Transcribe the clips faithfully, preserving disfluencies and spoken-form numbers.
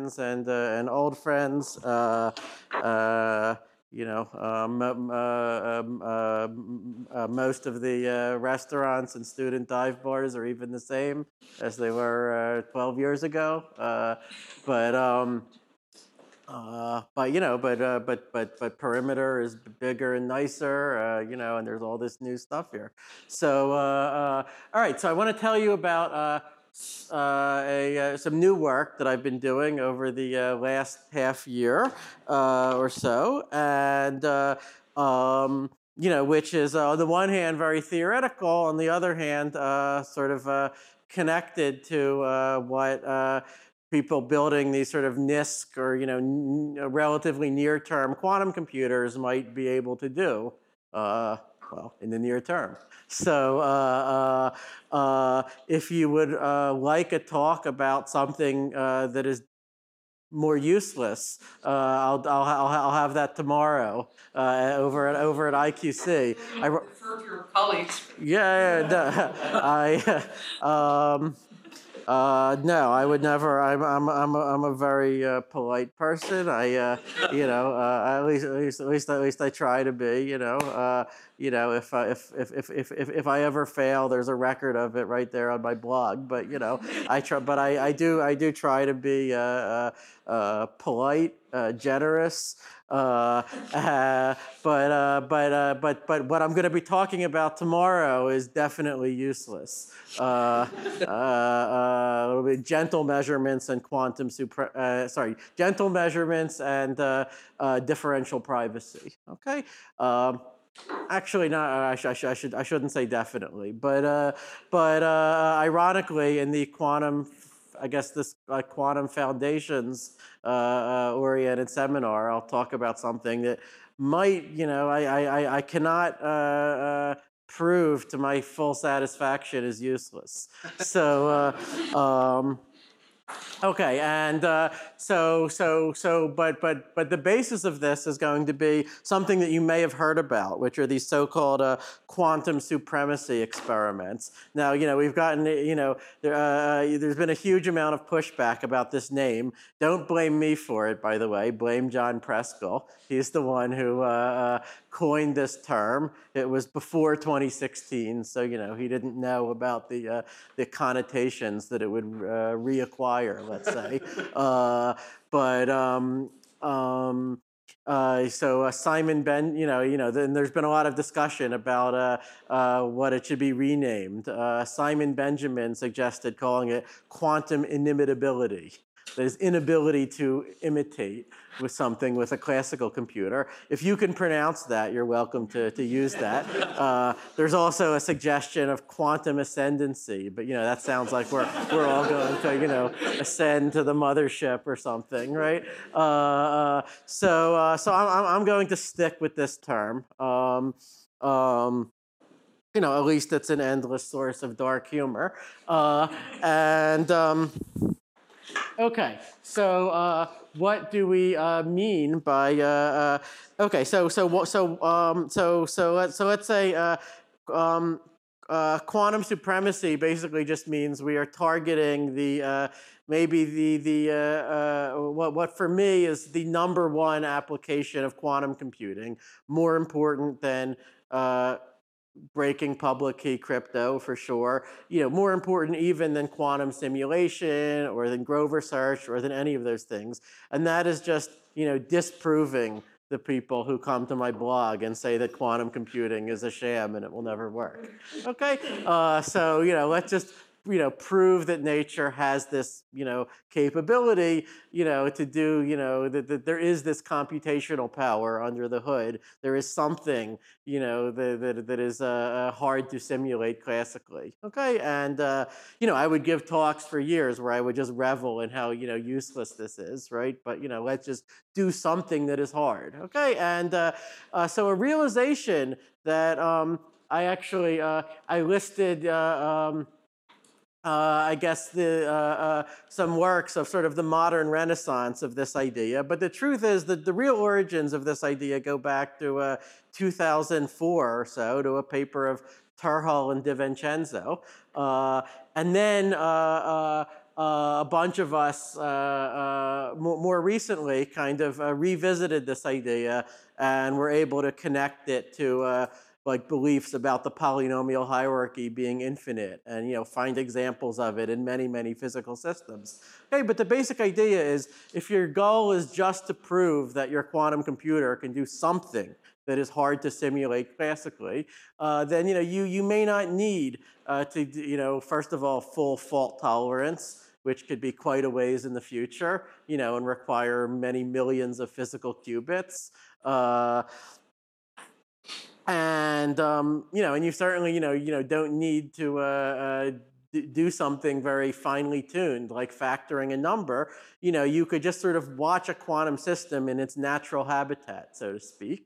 friends and uh, and old friends. Uh, uh, you know, um, um, uh, um, uh, m- uh, most of the uh, restaurants and student dive bars are even the same as they were uh, twelve years ago. Uh, but um, uh, but you know, but uh, but but but perimeter is b- bigger and nicer, uh, you know, and there's all this new stuff here. So, uh, uh, all right. So I want to tell you about uh, s- uh, a uh, some new work that I've been doing over the uh, last half year uh, or so, and uh, um, you know, which is uh, on the one hand very theoretical, on the other hand, uh, sort of uh, connected to uh, what. Uh, people building these sort of N I S C or you know n- relatively near-term quantum computers might be able to do, uh, well, in the near term. So uh, uh, uh, if you would uh, like a talk about something uh, that is more useless, uh, I'll, I'll, I'll, I'll have that tomorrow uh, over at over at I Q C. I refer to your colleagues. Yeah, yeah, no, I. Um, uh, no, I would never. I'm I'm I'm a, I'm a very uh, polite person. I uh, you know uh, at least at least at least at least I try to be. You know uh, you know if, uh, if if if if if if I ever fail, there's a record of it right there on my blog. But you know I try. But I I do I do try to be uh, uh, uh, polite, uh, generous. Uh, uh, but uh, but uh, but but what I'm going to be talking about tomorrow is definitely useless. Uh, uh, uh, a little bit gentle measurements and quantum supre- uh, sorry, gentle measurements and uh, uh, differential privacy. Okay. Um, Actually, no, I, sh- I, sh- I should I shouldn't say definitely, but uh, but uh, ironically, in the quantum, I guess this uh, quantum foundations uh, uh, oriented seminar, I'll talk about something that might, you know, I I, I I cannot uh, uh, prove to my full satisfaction is useless. So. Uh, um, Okay, and uh, so so so, but but but the basis of this is going to be something that you may have heard about, which are these so-called uh, quantum supremacy experiments. Now, you know, we've gotten, you know, there, uh, there's been a huge amount of pushback about this name. Don't blame me for it, by the way. Blame John Preskill. He's the one who uh, uh, coined this term. It was before twenty sixteen, so you know he didn't know about the uh, the connotations that it would uh, reacquire, let's say. uh, but um, um, uh, so uh, Simon Ben, you know, you know, then there's been a lot of discussion about uh, uh, what it should be renamed. Uh, Simon Benjamin suggested calling it quantum inimitability. That is inability to imitate with something with a classical computer. If you can pronounce that, you're welcome to, to use that. Uh, there's also a suggestion of quantum ascendancy, but you know that sounds like we're we're all going to you know ascend to the mothership or something, right? Uh, uh, so uh, so I'm I'm going to stick with this term. Um, um, you know, at least it's an endless source of dark humor. Uh, and um, Okay, so uh, what do we uh, mean by? Uh, uh, okay, so so what? So um, so so let's so let's say uh, um, uh, quantum supremacy basically just means we are targeting the uh, maybe the the uh, uh, what what for me is the number one application of quantum computing, more important than. Uh, breaking public key crypto for sure. You know, more important even than quantum simulation or than Grover search or than any of those things. And that is just, you know, disproving the people who come to my blog and say that quantum computing is a sham and it will never work. Okay, uh, so you know, let's just you know prove that nature has this you know capability you know to do you know that, that there is this computational power under the hood. There is something you know, that, that, that is uh, uh, hard to simulate classically. Okay, and uh, you know, I would give talks for years where I would just revel in how you know useless this is, right? But you know, let's just do something that is hard. Okay, and uh, uh, so a realization that um, I actually uh, I listed. Uh, um, uh, I guess the, uh, uh, some works of sort of the modern renaissance of this idea. But the truth is that the real origins of this idea go back to uh, two thousand four or so, to a paper of Turhal and DiVincenzo. Uh, and then uh, uh, uh, a bunch of us uh, uh, more, more recently kind of uh, revisited this idea and were able to connect it to uh, like beliefs about the polynomial hierarchy being infinite, and you know find examples of it in many many physical systems. Okay, but the basic idea is if your goal is just to prove that your quantum computer can do something that is hard to simulate classically, uh, then you know you you may not need uh, to you know first of all full fault tolerance, which could be quite a ways in the future, you know, and require many millions of physical qubits. Uh, and um, you know, and you certainly, you know, you know, don't need to uh, uh, do something very finely tuned like factoring a number. You know, you could just sort of watch a quantum system in its natural habitat, so to speak.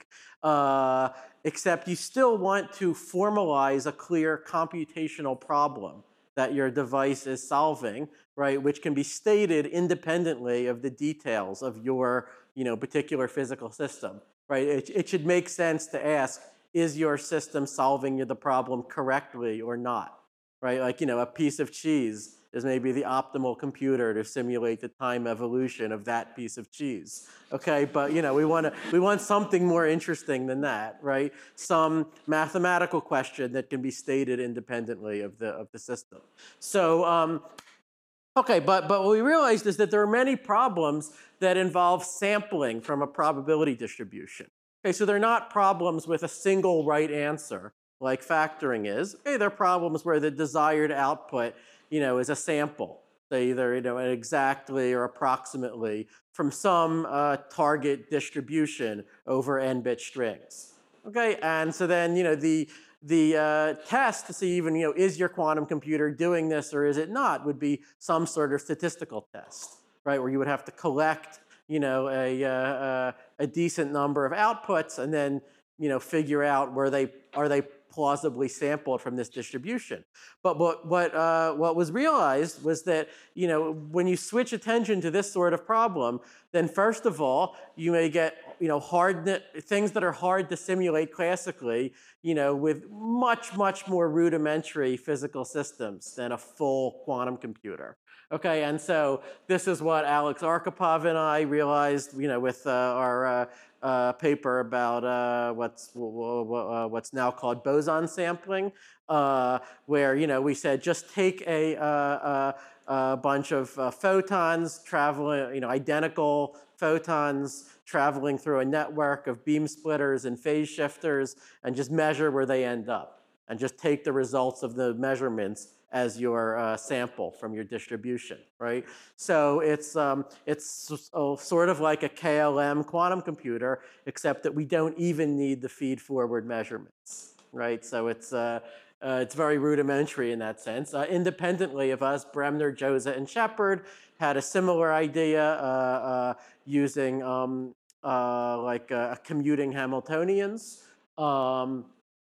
Uh, except you still want to formalize a clear computational problem that your device is solving, right? Which can be stated independently of the details of your, you know, particular physical system, right? It, it should make sense to ask, is your system solving the problem correctly or not, right? Like, you know, a piece of cheese is maybe the optimal computer to simulate the time evolution of that piece of cheese, okay? But, you know, we want to we want something more interesting than that, right? Some mathematical question that can be stated independently of the of the system. So, um, okay, but but what we realized is that there are many problems that involve sampling from a probability distribution. Okay, so they're not problems with a single right answer like factoring is. Okay, they're problems where the desired output, you know, is a sample, so either you know exactly or approximately from some uh, target distribution over n-bit strings. Okay, and so then you know the the uh, test to see even you know is your quantum computer doing this or is it not would be some sort of statistical test, right? Where you would have to collect you know a uh, a decent number of outputs and then you know figure out where they are they plausibly sampled from this distribution. But what what uh, what was realized was that you know when you switch attention to this sort of problem, then first of all you may get you know hard things that are hard to simulate classically, you know, with much much more rudimentary physical systems than a full quantum computer. Okay, and so this is what Alex Arkhipov and I realized, you know, with uh, our uh, uh, paper about uh, what's uh, what's now called boson sampling, uh, where you know we said just take a, uh, uh, a bunch of uh, photons traveling, you know, identical photons traveling through a network of beam splitters and phase shifters, and just measure where they end up, and just take the results of the measurements as your uh, sample from your distribution, right? So it's, um, it's oh, sort of like a K L M quantum computer, except that we don't even need the feed-forward measurements, right? So it's, uh, uh, it's very rudimentary in that sense. Uh, independently of us, Bremner, Jozsa, and Shepard had a similar idea uh, uh, using um, uh, like uh, commuting Hamiltonians. Um,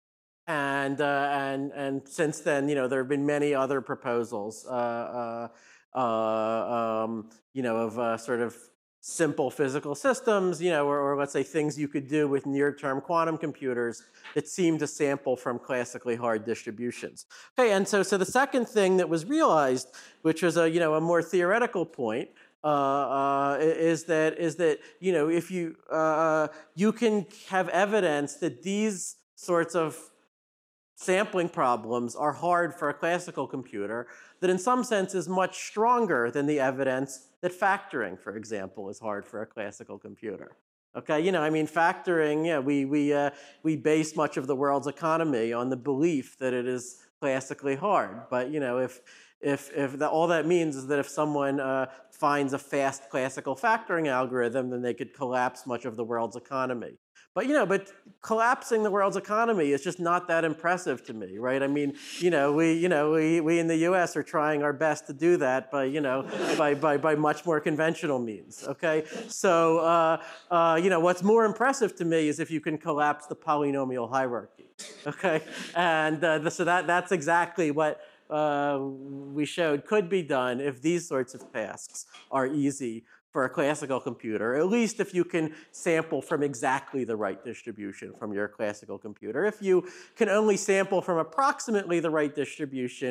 And, uh, and, and since then, you know, there have been many other proposals, uh, uh, uh, um, you know, of uh, sort of simple physical systems, you know, or, or let's say things you could do with near-term quantum computers that seem to sample from classically hard distributions. Okay, and so, so the second thing that was realized, which was a, you know, a more theoretical point, uh, uh, is that, is that, you know, if you, uh, you can have evidence that these sorts of sampling problems are hard for a classical computer that in some sense is much stronger than the evidence that factoring, for example, is hard for a classical computer. Okay, you know, I mean, factoring, yeah, we, we, uh, we base much of the world's economy on the belief that it is classically hard. But, you know, if, if, if the, all that means is that if someone uh, finds a fast classical factoring algorithm, then they could collapse much of the world's economy. But, you know, but collapsing the world's economy is just not that impressive to me, right? I mean, you know, we, you know, we, we in the U S are trying our best to do that by, you know, by, by, by much more conventional means, okay? So, uh, uh, you know, what's more impressive to me is if you can collapse the polynomial hierarchy, okay? And uh, the, so that, that's exactly what uh, we showed could be done if these sorts of tasks are easy for a classical computer, at least if you can sample from exactly the right distribution from your classical computer. If you can only sample from approximately the right distribution,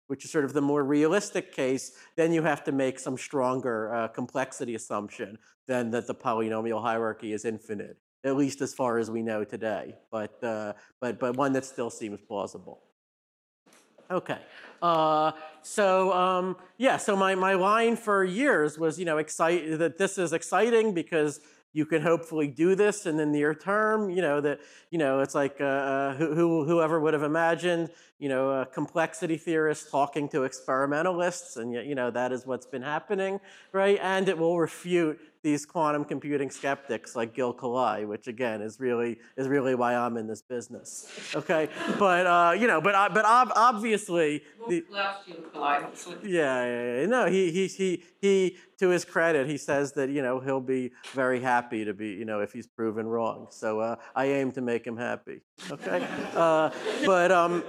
which is sort of the more realistic case, then you have to make some stronger uh, complexity assumption than that the polynomial hierarchy is infinite, at least as far as we know today, but, uh, but, but one that still seems plausible. Okay, uh, so um, yeah, so my, my line for years was, you know, excite that this is exciting because you can hopefully do this in the near term. You know that, you know, it's like uh, who, who whoever would have imagined, you know, uh, complexity theorists talking to experimentalists, and yet, you know, that is what's been happening, right? And it will refute these quantum computing skeptics like Gil Khalai, which again is really is really why I'm in this business. Okay, but uh, you know, but uh, but ob obviously, the, yeah, yeah, yeah, no, he he he he. To his credit, he says that, you know, he'll be very happy to be, you know, if he's proven wrong. So uh, I aim to make him happy. Okay, uh, but um.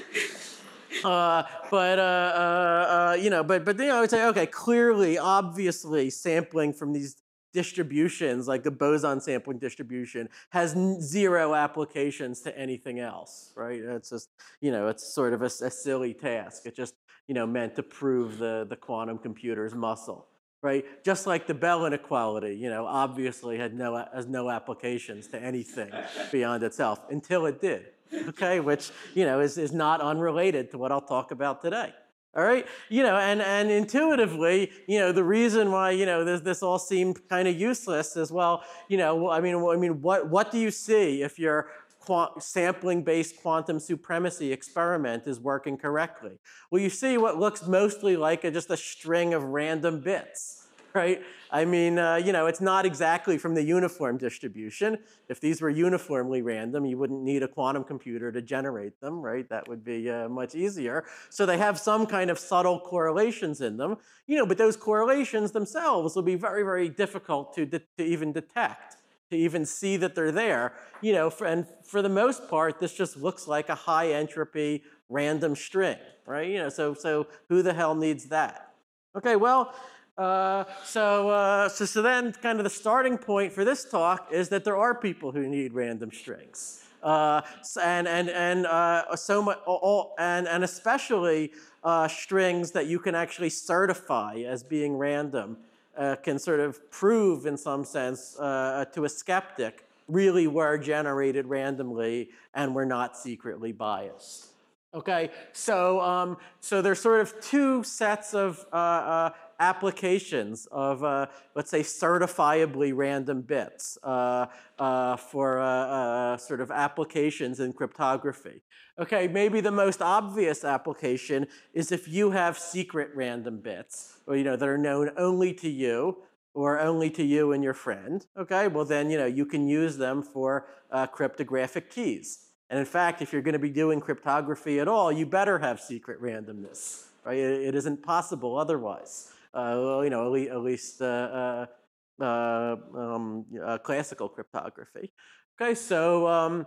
Uh, but, uh, uh, uh, you know, but, but, you know, I would say, okay, clearly, obviously, sampling from these distributions, like the boson sampling distribution, has zero applications to anything else, right? It's just, you know, it's sort of a, a silly task. It just, you know, meant to prove the, the quantum computer's muscle, right? Just like the Bell inequality, you know, obviously had no, has no applications to anything beyond itself until it did. Okay, which, you know, is, is not unrelated to what I'll talk about today. All right, you know, and, and intuitively, you know, the reason why, you know, this, this all seemed kind of useless is, well, you know, I mean, I mean, what, what do you see if your sampling-based quantum supremacy experiment is working correctly? Well, you see what looks mostly like a, just a string of random bits. Right? I mean, uh, you know, it's not exactly from the uniform distribution. If these were uniformly random, you wouldn't need a quantum computer to generate them, right? That would be uh, much easier. So they have some kind of subtle correlations in them, you know, but those correlations themselves will be very, very difficult to, to even detect, to even see that they're there, you know, for, and for the most part, this just looks like a high entropy random string, right? You know, so, so who the hell needs that? Okay, well, Uh, so, uh, so, so then kind of the starting point for this talk is that there are people who need random strings. Uh, and, and, and, uh, so much, all, and, and especially uh, strings that you can actually certify as being random uh, can sort of prove in some sense uh, to a skeptic really were generated randomly and were not secretly biased. Okay, so, um, so there's sort of two sets of uh, uh, applications of, uh, let's say, certifiably random bits uh, uh, for uh, uh, sort of applications in cryptography. Okay, maybe the most obvious application is if you have secret random bits, or, you know, that are known only to you, or only to you and your friend. Okay, well then, you know, you can use them for uh, cryptographic keys. And in fact, if you're going to be doing cryptography at all, you better have secret randomness, right? It, it isn't possible otherwise. Uh, well, you know, at least, at least uh, uh, uh, um, uh, classical cryptography. Okay, so um,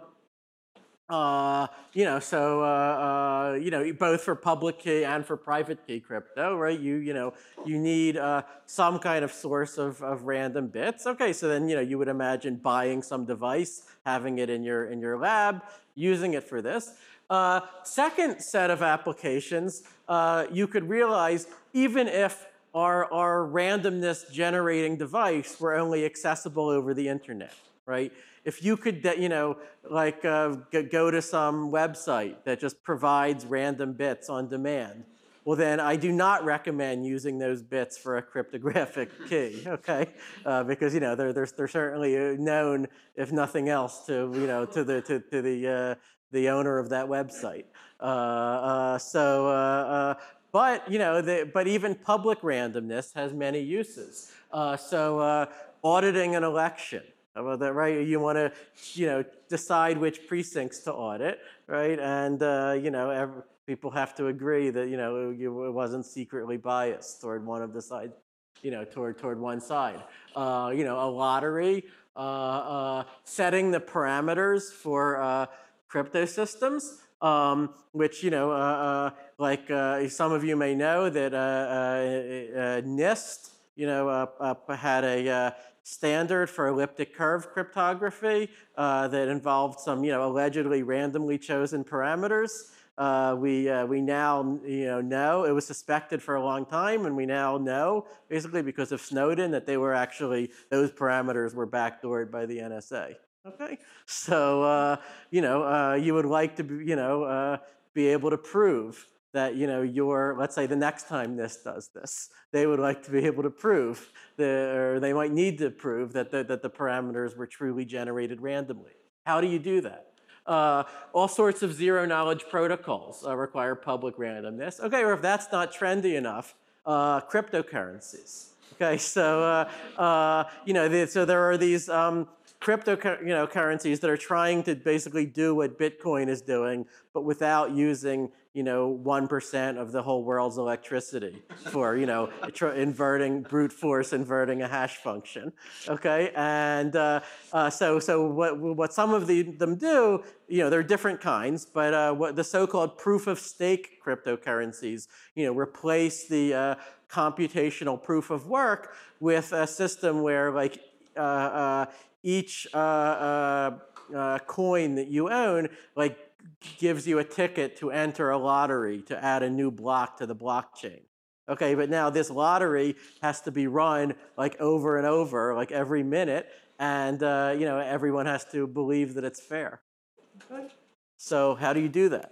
uh, you know, so uh, uh, you know, both for public key and for private key crypto, right? You you know, you need uh, some kind of source of, of random bits. Okay, so then, you know, you would imagine buying some device, having it in your in your lab, using it for this. Uh, second set of applications, uh, you could realize even if our our randomness generating device were only accessible over the internet, right? If you could, you know, like uh, go to some website that just provides random bits on demand, well then I do not recommend using those bits for a cryptographic key, okay? Uh, because, you know, they're, they're, they're certainly known, if nothing else, to, you know, to the, to, to the, uh, the owner of that website. Uh, uh, so, uh, uh, but, you know, the, but even public randomness has many uses. Uh, so uh, auditing an election. How about that, right? You want to, you know, decide which precincts to audit, right? And, uh, you know, every, people have to agree that, you know, it, it wasn't secretly biased toward one of the sides, you know, toward, toward one side. Uh, you know, a lottery, uh, uh, setting the parameters for uh, crypto systems, um, which, you know, uh, uh, like uh, some of you may know that uh, uh, uh, NIST, you know, uh, uh, had a uh, standard for elliptic curve cryptography uh, that involved some, you know, allegedly randomly chosen parameters. uh, we uh, we now you know know it was suspected for a long time, and we now know basically because of Snowden that they were actually those parameters were backdoored by the N S A. Okay, so uh, you know uh, you would like to be, you know uh, be able to prove that you know your, let's say the next time this does this, they would like to be able to prove the, or they might need to prove that the, that the parameters were truly generated randomly. How do you do that? Uh, all sorts of zero knowledge protocols uh, require public randomness. Okay, or if that's not trendy enough, uh, cryptocurrencies. Okay, so uh, uh, you know, the, so there are these um, crypto, you know, currencies that are trying to basically do what Bitcoin is doing, but without using, you know, one percent of the whole world's electricity for, you know, inverting, brute force inverting a hash function, okay? And uh, uh, so, so what, what some of the, them do, you know, there are different kinds, but uh, what the so-called proof of stake cryptocurrencies, you know, replace the uh, computational proof of work with a system where, like, uh, uh, each uh, uh, uh, coin that you own, like, gives you a ticket to enter a lottery to add a new block to the blockchain. Okay, but now this lottery has to be run like over and over, like every minute, and uh, you know, everyone has to believe that it's fair. Okay. So how do you do that?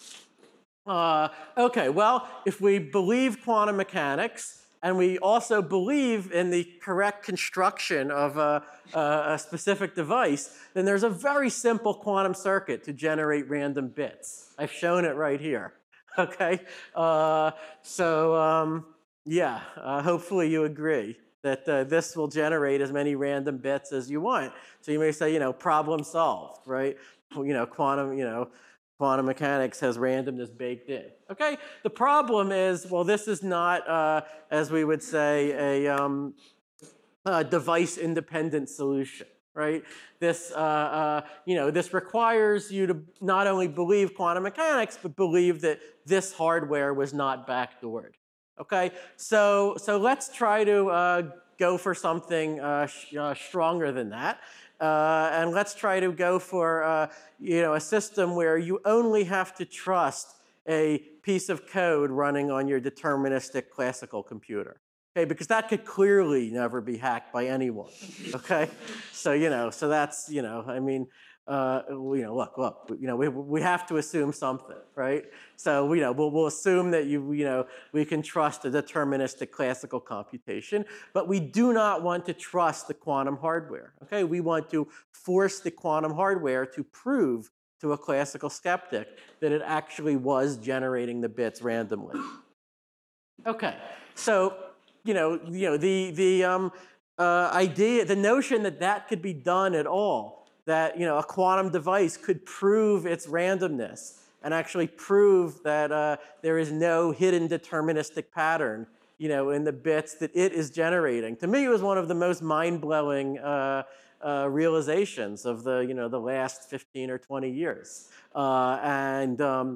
Uh, okay, well, if we believe quantum mechanics, and we also believe in the correct construction of a, a, a specific device, then there's a very simple quantum circuit to generate random bits. I've shown it right here, okay? Uh, so, um, yeah, uh, hopefully you agree that uh, this will generate as many random bits as you want. So you may say, you know, problem solved, right? You know, quantum, you know, quantum mechanics has randomness baked in. Okay, the problem is, well, this is not, uh, as we would say, a, um, a device-independent solution, right? This, uh, uh, you know, this requires you to not only believe quantum mechanics, but believe that this hardware was not backdoored. Okay, so so let's try to uh, go for something uh, sh uh, stronger than that. Uh, and let's try to go for uh, you know, a system where you only have to trust a piece of code running on your deterministic classical computer. Okay, because that could clearly never be hacked by anyone. Okay, so you know, so that's, you know, I mean, uh, you know, look, look, you know, we we have to assume something, right? So you know, we'll we'll assume that you you know we can trust a deterministic classical computation, but we do not want to trust the quantum hardware. Okay, we want to force the quantum hardware to prove to a classical skeptic that it actually was generating the bits randomly. Okay, so you know, you know the the um, uh, idea, the notion that that could be done at all, that you know a quantum device could prove its randomness and actually prove that uh, there is no hidden deterministic pattern, you know, in the bits that it is generating. To me, it was one of the most mind-blowing uh, uh, realizations of the you know the last fifteen or twenty years, uh, and. Um,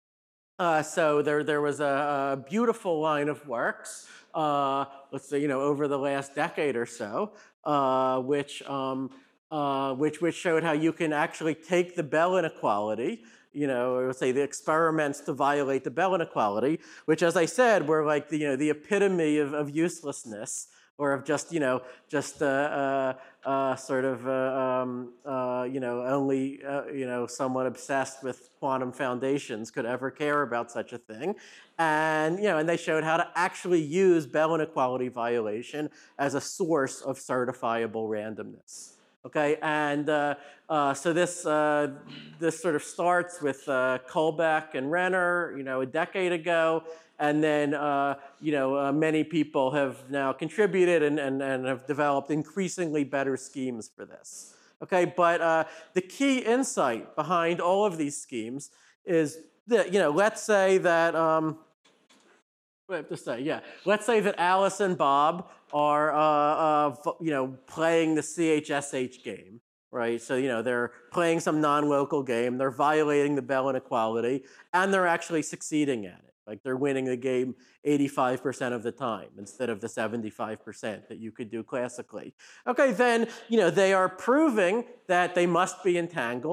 Uh, so there, there was a, a beautiful line of works, uh, let's say, you know, over the last decade or so, uh, which, um, uh, which, which showed how you can actually take the Bell inequality, you know, or say the experiments to violate the Bell inequality, which, as I said, were like the, you know, the epitome of, of uselessness, or of just, you know, just uh, uh, uh, sort of, uh, um, uh, you know, only, uh, you know, someone obsessed with quantum foundations could ever care about such a thing. And, you know, and they showed how to actually use Bell inequality violation as a source of certifiable randomness. Okay, and uh, uh, so this, uh, this sort of starts with uh, Kullback and Renner, you know, a decade ago. And then, uh, you know, uh, many people have now contributed and, and, and have developed increasingly better schemes for this. Okay, but uh, the key insight behind all of these schemes is that, you know, let's say that, um, what do I have to say? Yeah, let's say that Alice and Bob are, uh, uh, you know, playing the C H S H game. Right, so you know they're playing some non-local game, they're violating the Bell inequality, and they're actually succeeding at it. Like they're winning the game eighty-five percent of the time instead of the seventy-five percent that you could do classically. Okay, then you know they are proving that they must be entangled,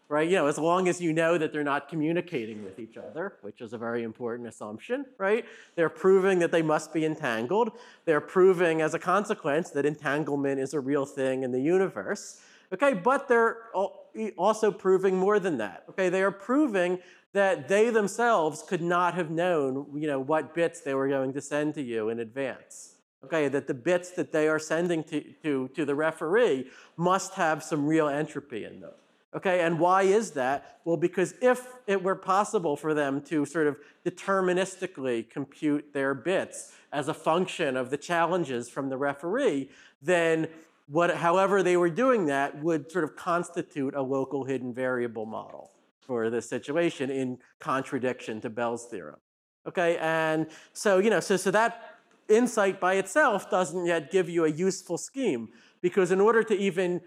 right? You know, as long as you know that they're not communicating with each other, which is a very important assumption, right? They're proving that they must be entangled. They're proving as a consequence that entanglement is a real thing in the universe. Okay, but they're also proving more than that. Okay, they are proving that they themselves could not have known, you know, what bits they were going to send to you in advance. Okay, that the bits that they are sending to, to, to the referee must have some real entropy in them. Okay, and why is that? Well, because if it were possible for them to sort of deterministically compute their bits as a function of the challenges from the referee, then what, however they were doing that would sort of constitute a local hidden variable model for this situation in contradiction to Bell's theorem. Okay, and so, you know, so, so that insight by itself doesn't yet give you a useful scheme, because in order to even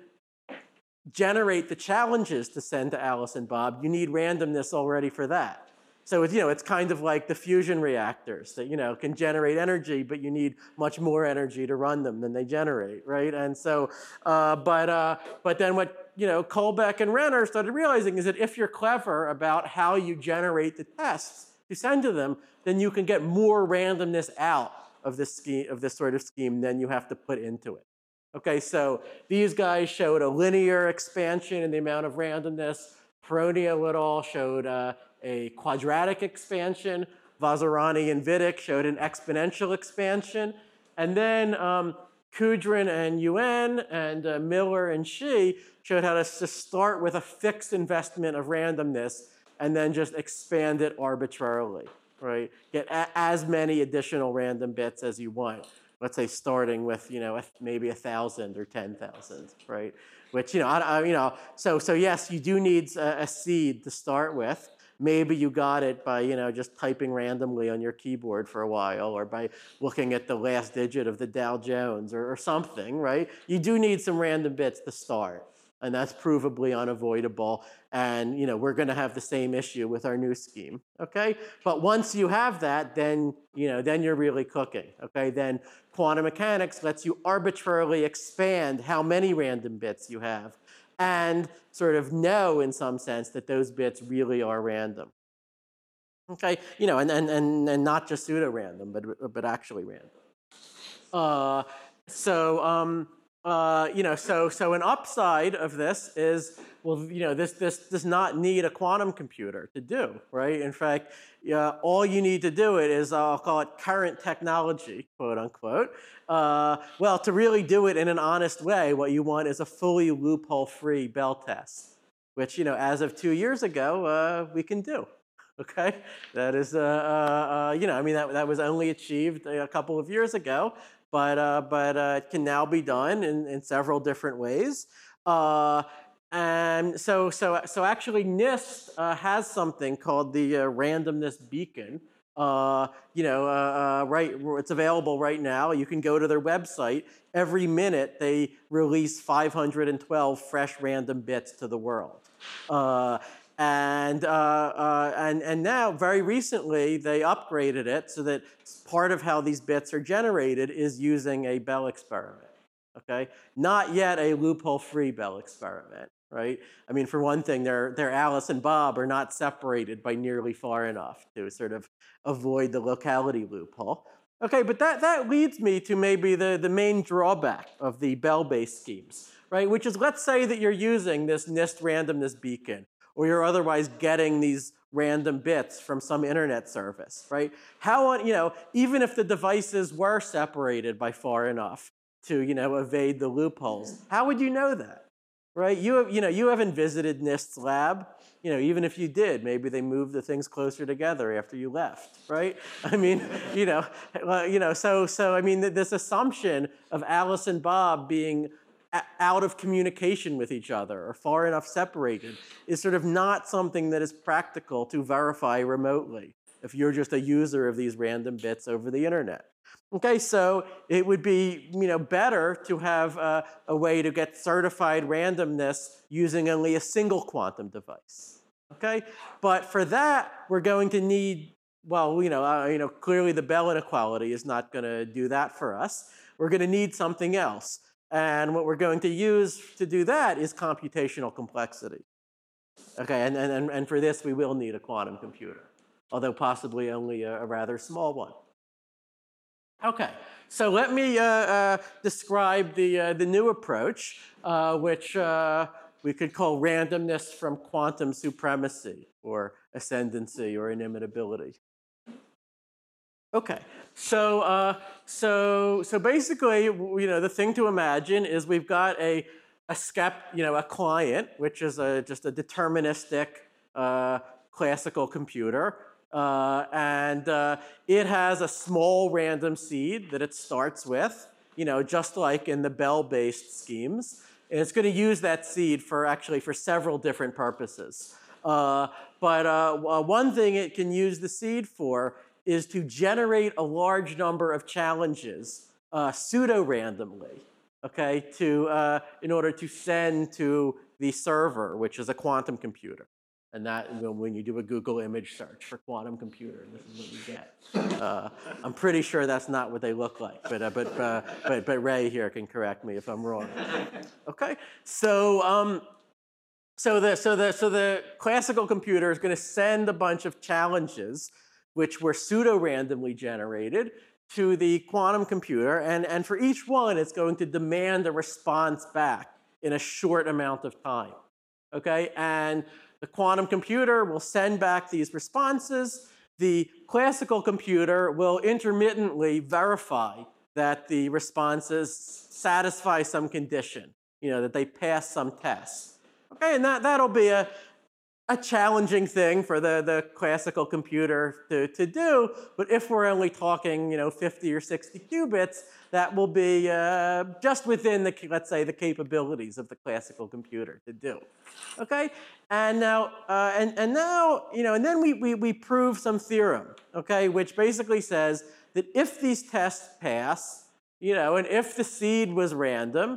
generate the challenges to send to Alice and Bob, you need randomness already for that. So it's, you know, it's kind of like the fusion reactors that, you know, can generate energy, but you need much more energy to run them than they generate, right? And so, uh, but, uh, but then what, you know, Kolbeck and Renner started realizing is that if you're clever about how you generate the tests to send to them, then you can get more randomness out of this scheme, of this sort of scheme than you have to put into it. Okay, so these guys showed a linear expansion in the amount of randomness. Peronia et al. Showed uh, a quadratic expansion. Vazirani and Vidic showed an exponential expansion. And then um, Kudrin and Yuen and uh, Miller and Shi showed how to just start with a fixed investment of randomness and then just expand it arbitrarily, right? Get a as many additional random bits as you want. Let's say starting with, you know, maybe a thousand or ten thousand, right? Which, you know, I, I, you know, so so yes, you do need a, a seed to start with. Maybe you got it by, you know, just typing randomly on your keyboard for a while, or by looking at the last digit of the Dow Jones, or, or something, right? You do need some random bits to start, and that's provably unavoidable. And, you know, we're going to have the same issue with our new scheme, okay? But once you have that, then, you know, then you're really cooking, okay? Then quantum mechanics lets you arbitrarily expand how many random bits you have and sort of know, in some sense, that those bits really are random, okay? You know, and, and, and, and not just pseudo-random, but, but actually random. Uh, so, um, uh, you know, so, so an upside of this is, well, you know, this, this does not need a quantum computer to do, right? In fact, yeah, all you need to do it is, I'll call it current technology, quote unquote. Uh, well, to really do it in an honest way, what you want is a fully loophole-free Bell test, which, you know, as of two years ago, uh, we can do. Okay, that is, uh, uh, uh, you know, I mean, that, that was only achieved a couple of years ago, but, uh, but uh, it can now be done in, in several different ways. Uh, and so, so, so actually NIST uh, has something called the uh, randomness beacon. Uh, you know, uh, uh, right, it's available right now. You can go to their website. Every minute they release five hundred twelve fresh random bits to the world. Uh, And, uh, uh, and, and now, very recently, they upgraded it so that part of how these bits are generated is using a Bell experiment, okay? Not yet a loophole-free Bell experiment, right? I mean, for one thing, their, their Alice and Bob are not separated by nearly far enough to sort of avoid the locality loophole. Okay, but that, that leads me to maybe the, the main drawback of the Bell-based schemes, right? Which is, let's say that you're using this NIST randomness beacon, or you're otherwise getting these random bits from some internet service, right? How, you know, even if the devices were separated by far enough to, you know, evade the loopholes, how would you know that, right? You, you know, you haven't visited NIST's lab. You know, even if you did, maybe they moved the things closer together after you left, right? I mean, you know, uh, you know, so, so I mean, this assumption of Alice and Bob being out of communication with each other or far enough separated is sort of not something that is practical to verify remotely if you're just a user of these random bits over the internet. Okay, so it would be, you know, better to have a, a way to get certified randomness using only a single quantum device. Okay, but for that we're going to need, well, you know, uh, you know, clearly the Bell inequality is not going to do that for us. We're going to need something else. And what we're going to use to do that is computational complexity. Okay, and, and, and for this, we will need a quantum computer, although possibly only a, a rather small one. Okay, so let me uh, uh, describe the, uh, the new approach, uh, which uh, we could call randomness from quantum supremacy, or ascendancy, or inimitability. Okay, so, uh, so, so basically, you know, the thing to imagine is we've got a, a skep, you know, a client, which is a, just a deterministic uh, classical computer, uh, and uh, it has a small random seed that it starts with, you know, just like in the Bell-based schemes, and it's going to use that seed for actually for several different purposes. Uh, but uh, one thing it can use the seed for is to generate a large number of challenges uh, pseudo-randomly, okay, to, uh, in order to send to the server, which is a quantum computer. And that, when you do a Google image search for quantum computer, this is what you get. Uh, I'm pretty sure that's not what they look like, but, uh, but, uh, but, but Ray here can correct me if I'm wrong. Okay, so, um, so, the, so, the, so the classical computer is going to send a bunch of challenges which were pseudo-randomly generated to the quantum computer, and, and for each one, it's going to demand a response back in a short amount of time, okay? And the quantum computer will send back these responses. The classical computer will intermittently verify that the responses satisfy some condition, you know, that they pass some tests. Okay, and that, that'll be a, a challenging thing for the, the classical computer to, to do, but if we're only talking, you know, fifty or sixty qubits, that will be uh, just within the, let's say, the capabilities of the classical computer to do. Okay, and now, uh, and, and now, you know, and then we, we, we prove some theorem, okay, which basically says that if these tests pass, you know, and if the seed was random,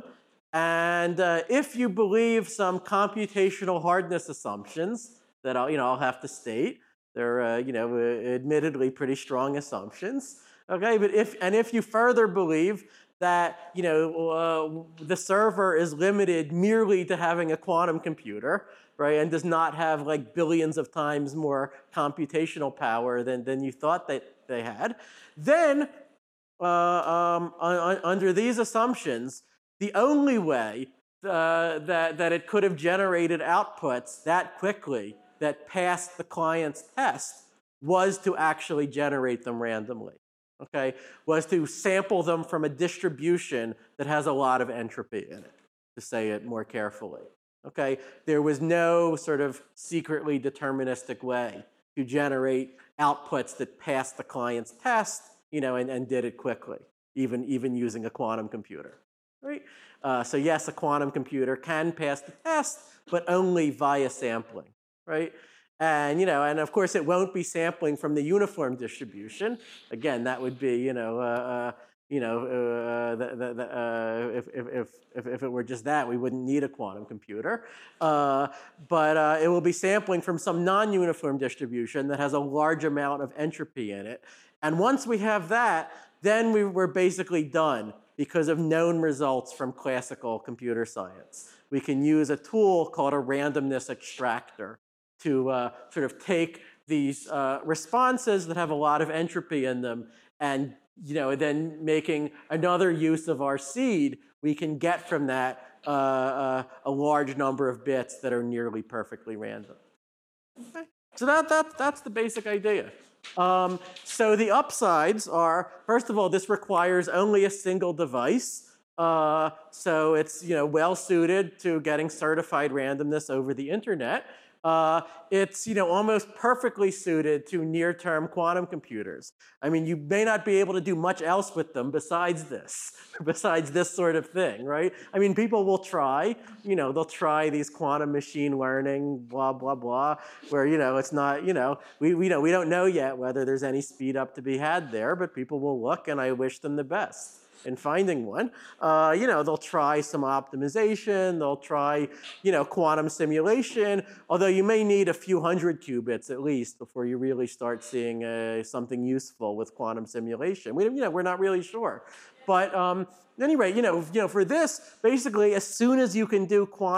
and uh, if you believe some computational hardness assumptions that I'll, you know, I'll have to state, they're, uh, you know, uh, admittedly pretty strong assumptions. Okay, but if and if you further believe that, you know, uh, the server is limited merely to having a quantum computer, right, and does not have like billions of times more computational power than than you thought that they had, then uh, um, un under these assumptions, the only way uh, that, that it could have generated outputs that quickly that passed the client's test was to actually generate them randomly, okay? Was to sample them from a distribution that has a lot of entropy in it, to say it more carefully, okay? There was no sort of secretly deterministic way to generate outputs that passed the client's test, you know, and, and did it quickly, even, even using a quantum computer. Right? Uh, so yes, a quantum computer can pass the test, but only via sampling, right? And, you know, and of course it won't be sampling from the uniform distribution. Again, that would be, you know, uh, uh, you know, uh, the, the, the, uh, if, if, if, if it were just that, we wouldn't need a quantum computer. Uh, but uh, it will be sampling from some non-uniform distribution that has a large amount of entropy in it. And once we have that, then we were basically done because of known results from classical computer science. We can use a tool called a randomness extractor to uh, sort of take these uh, responses that have a lot of entropy in them and, you know, then making another use of our seed, we can get from that uh, uh, a large number of bits that are nearly perfectly random. Okay. So that, that, that's the basic idea. Um, so the upsides are, first of all, this requires only a single device. Uh, so it's, you know, well suited to getting certified randomness over the internet. Uh, it's, you know, almost perfectly suited to near-term quantum computers. I mean, you may not be able to do much else with them besides this, besides this sort of thing, right? I mean, people will try, you know, they'll try these quantum machine learning, blah, blah, blah, where, you know, it's not, you know, we, we, know, we don't know yet whether there's any speed up to be had there, but people will look, and I wish them the best in finding one. Uh, you know, they'll try some optimization, they'll try, you know, quantum simulation, although you may need a few hundred qubits at least before you really start seeing uh, something useful with quantum simulation. We, you know, we're not really sure. But um, anyway, you know, you know, for this, basically, as soon as you can do quantum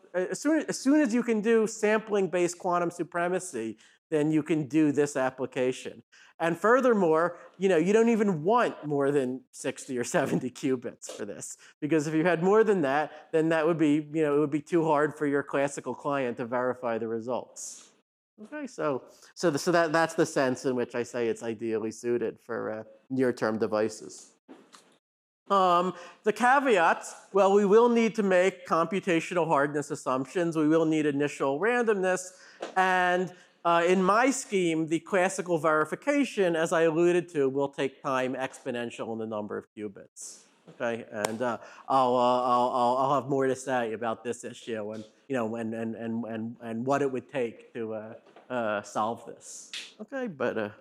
as soon as soon as you can do sampling-based quantum supremacy, then you can do this application. And furthermore, you know, you don't even want more than sixty or seventy qubits for this, because if you had more than that, then that would be, you know, it would be too hard for your classical client to verify the results. Okay, so so the, so that that's the sense in which I say it's ideally suited for uh, near-term devices. Um, the caveats, well, we will need to make computational hardness assumptions. We will need initial randomness. And uh, in my scheme, the classical verification, as I alluded to, will take time exponential in the number of qubits. Okay, and uh, I'll, uh, I'll, I'll, I'll have more to say about this issue and, you know, and, and, and, and, and what it would take to uh, uh, solve this. Okay, but uh,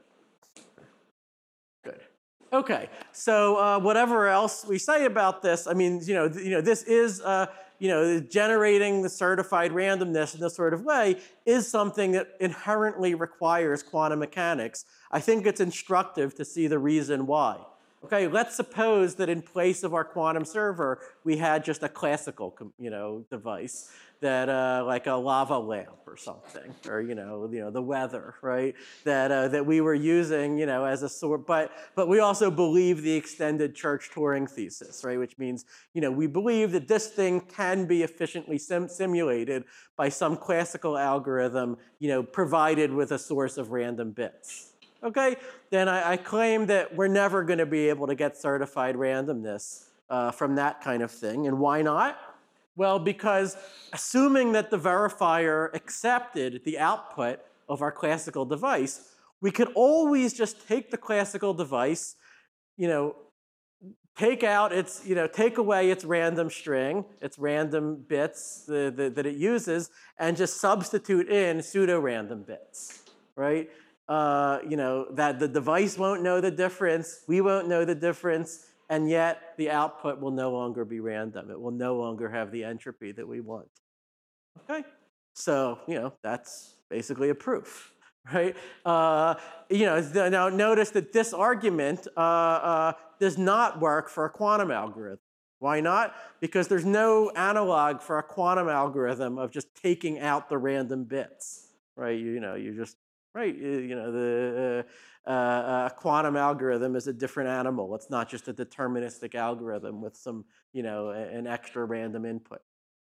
good. Okay, so uh, whatever else we say about this, I mean, you know, th you know, this is, uh, you know, generating the certified randomness in this sort of way is something that inherently requires quantum mechanics. I think it's instructive to see the reason why. Okay, let's suppose that in place of our quantum server, we had just a classical, you know, device that, uh, like a lava lamp or something, or you know, you know, the weather, right? That uh, that we were using, you know, as a sort. But but we also believe the extended Church-Turing thesis, right? Which means, you know, we believe that this thing can be efficiently sim simulated by some classical algorithm, you know, provided with a source of random bits. Okay, then I, I claim that we're never going to be able to get certified randomness uh, from that kind of thing. And why not? Well, because assuming that the verifier accepted the output of our classical device, we could always just take the classical device, you know, take out its, you know, take away its random string, its random bits the, the, that it uses, and just substitute in pseudo-random bits, right? Uh, you know, that the device won't know the difference, we won't know the difference, and yet the output will no longer be random. It will no longer have the entropy that we want. Okay? So, you know, that's basically a proof, right? Uh, you know, now notice that this argument uh, uh, does not work for a quantum algorithm. Why not? Because there's no analog for a quantum algorithm of just taking out the random bits, right? You, you know, you just Right, you know, the uh, uh, quantum algorithm is a different animal. It's not just a deterministic algorithm with some, you know, an extra random input.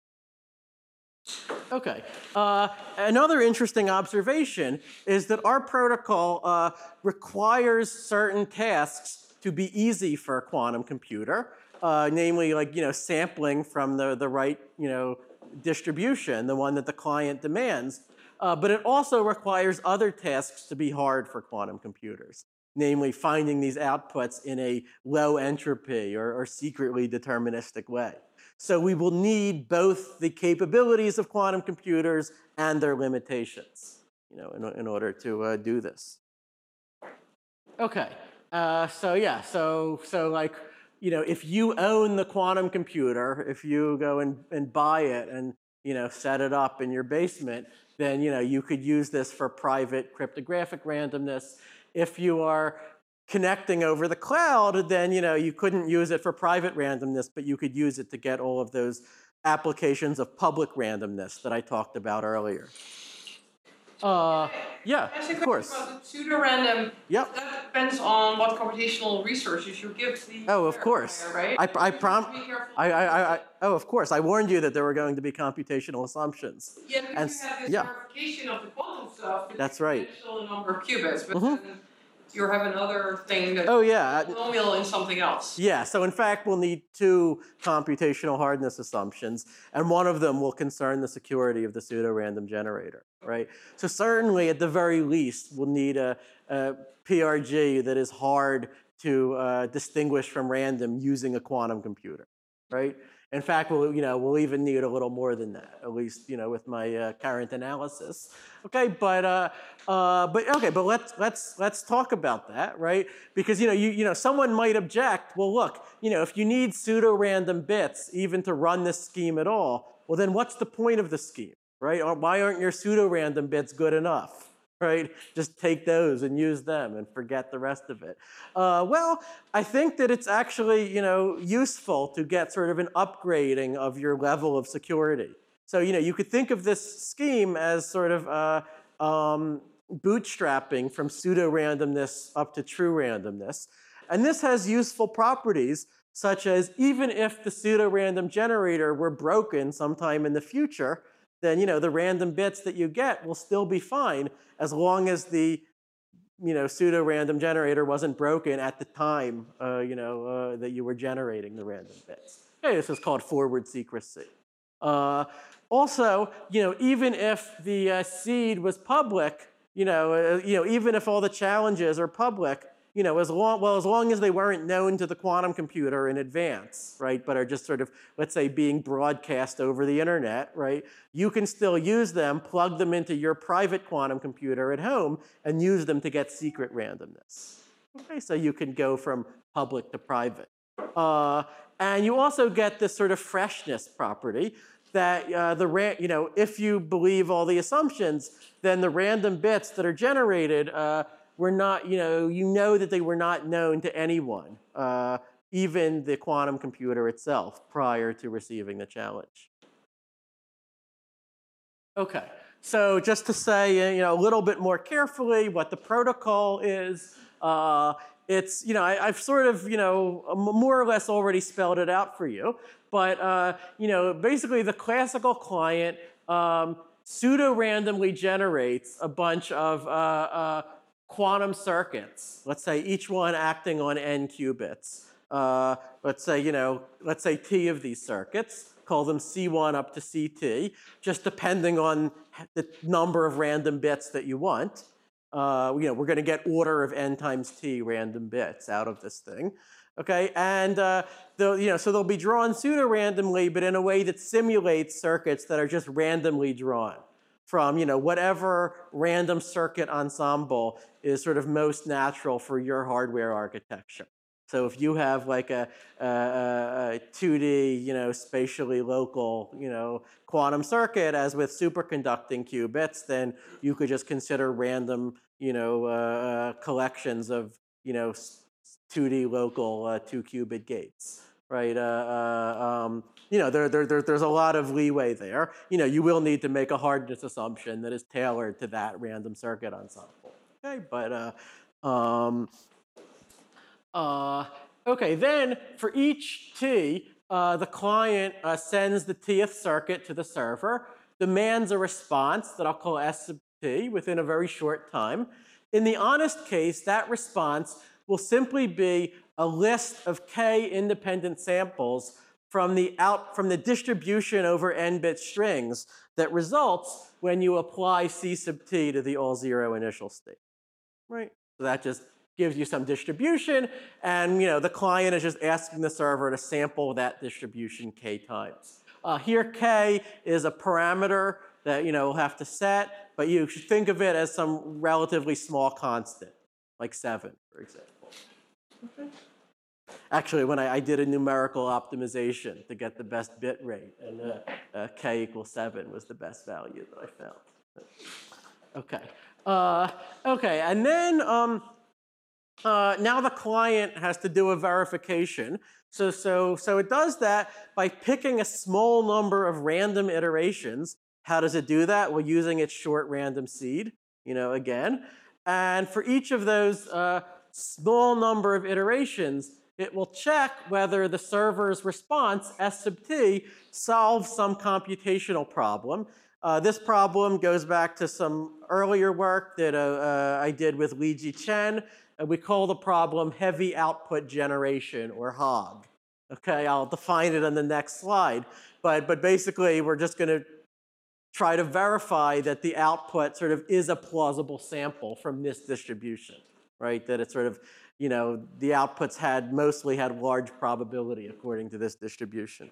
Okay, uh, another interesting observation is that our protocol uh, requires certain tasks to be easy for a quantum computer, uh, namely, like, you know, sampling from the, the right, you know, distribution, the one that the client demands. Uh, but it also requires other tasks to be hard for quantum computers, namely finding these outputs in a low entropy or, or secretly deterministic way. So we will need both the capabilities of quantum computers and their limitations, you know, in, in order to uh, do this. Okay, uh, so yeah, so so like, you know, if you own the quantum computer, if you go and, and buy it and, you know, set it up in your basement, then, you know, you could use this for private cryptographic randomness. If you are connecting over the cloud, then, you know, you couldn't use it for private randomness, but you could use it to get all of those applications of public randomness that I talked about earlier. Uh, yeah, of course. About the pseudo-random, yep. That depends on what computational resources you give to the Oh, of course. Right? I, I prom. I, I, I, oh, of course. I warned you that there were going to be computational assumptions. Yeah, because and, you have this yeah. verification of the quantum stuff. That's right. The number of qubits, but mm-hmm. then you have another thing that oh, yeah. polynomial in something else. Yeah, so in fact, we'll need two computational hardness assumptions, and one of them will concern the security of the pseudo-random generator, right? So certainly, at the very least, we'll need a, a P R G that is hard to uh, distinguish from random using a quantum computer, right? In fact, we'll, you know, we'll even need a little more than that, at least, you know, with my uh, current analysis. Okay, but uh, uh, but okay, but let's let's let's talk about that, right? Because, you know, you you know, someone might object. Well, look, you know, if you need pseudo-random bits even to run this scheme at all, well, then what's the point of the scheme, right? Or why aren't your pseudo-random bits good enough? Right? Just take those and use them and forget the rest of it. Uh, well, I think that it's actually, you know, useful to get sort of an upgrading of your level of security. So, you know, you could think of this scheme as sort of uh, um, bootstrapping from pseudo-randomness up to true randomness. And this has useful properties, such as even if the pseudo-random generator were broken sometime in the future, then, you know, the random bits that you get will still be fine as long as the, you know, pseudo-random generator wasn't broken at the time, uh, you know, uh, that you were generating the random bits. Okay, this is called forward secrecy. Uh, also, you know, even if the uh, seed was public, you know, uh, you know, even if all the challenges are public, you know, as long, well, as long as they weren't known to the quantum computer in advance, right, but are just sort of, let's say, being broadcast over the internet, right, you can still use them, plug them into your private quantum computer at home, and use them to get secret randomness. Okay, so you can go from public to private. Uh, and you also get this sort of freshness property that uh, the ra you know, if you believe all the assumptions, then the random bits that are generated uh, were not, you know, you know that they were not known to anyone, uh, even the quantum computer itself, prior to receiving the challenge. Okay, so just to say, you know, a little bit more carefully what the protocol is, uh, it's, you know, I, I've sort of, you know, more or less already spelled it out for you. But, uh, you know, basically the classical client um, pseudo-randomly generates a bunch of uh, uh, quantum circuits, let's say each one acting on n qubits. Uh, let's say, you know, let's say t of these circuits, call them C one up to C T, just depending on the number of random bits that you want. Uh, you know, we're going to get order of n times t random bits out of this thing. Okay, and uh, you know, so they'll be drawn pseudo-randomly, but in a way that simulates circuits that are just randomly drawn from, you know, whatever random circuit ensemble is sort of most natural for your hardware architecture. So if you have like a, a, a two D, you know, spatially local, you know, quantum circuit, as with superconducting qubits, then you could just consider random, you know, uh, collections of, you know, two D local uh, two qubit gates, right? Uh, uh, um, you know, there, there, there, there's a lot of leeway there. You know, you will need to make a hardness assumption that is tailored to that random circuit ensemble. Okay, but uh, um, uh, okay, then for each t, uh, the client uh, sends the tth circuit to the server, demands a response that I'll call S sub t within a very short time. In the honest case, that response will simply be a list of k independent samples from the out from the distribution over n-bit strings that results when you apply C sub t to the all zero initial state, right? So that just gives you some distribution, and you know the client is just asking the server to sample that distribution k times. Uh, here, k is a parameter that you know we'll have to set, but you should think of it as some relatively small constant, like seven, for example. Okay. Actually, when I, I did a numerical optimization to get the best bit rate, and uh, uh, k equals seven was the best value that I found. Okay. Uh, okay, and then um, uh, now the client has to do a verification. So, so, so it does that by picking a small number of random iterations. How does it do that? Well, using its short random seed, you know, again. And for each of those uh, small number of iterations, it will check whether the server's response, S sub t, solves some computational problem. Uh, this problem goes back to some earlier work that uh, uh, I did with Li-Ji Chen. And we call the problem heavy output generation, or H O G. Okay, I'll define it on the next slide. But, but basically, we're just going to try to verify that the output sort of is a plausible sample from this distribution, right? That it's sort of, you know, the outputs had mostly had large probability according to this distribution.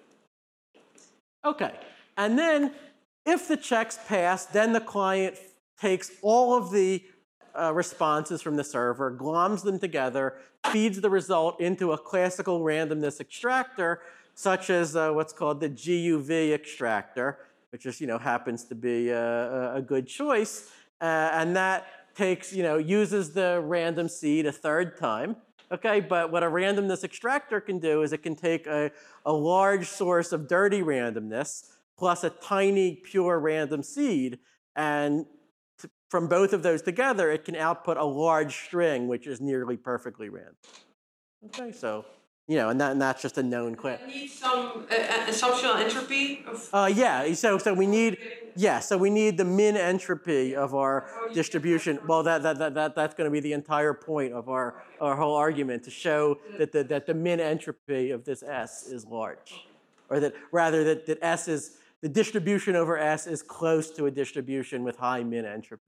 Okay, and then if the checks pass, then the client takes all of the uh, responses from the server, gloms them together, feeds the result into a classical randomness extractor, such as uh, what's called the G U V extractor, which just, you know, happens to be a, a good choice. Uh, and that takes, you know, uses the random seed a third time. Okay, but what a randomness extractor can do is it can take a, a large source of dirty randomness, plus a tiny pure random seed, and t- from both of those together, it can output a large string, which is nearly perfectly random. Okay, so, you know, and, that, and that's just a known class. You need some uh, assumption on entropy of. Uh, yeah, so so we need yeah, so we need the min entropy of our distribution. Well, that that that, that that's going to be the entire point of our our whole argument, to show that the that the min entropy of this S is large, or that rather that that S is the distribution over S is close to a distribution with high min entropy.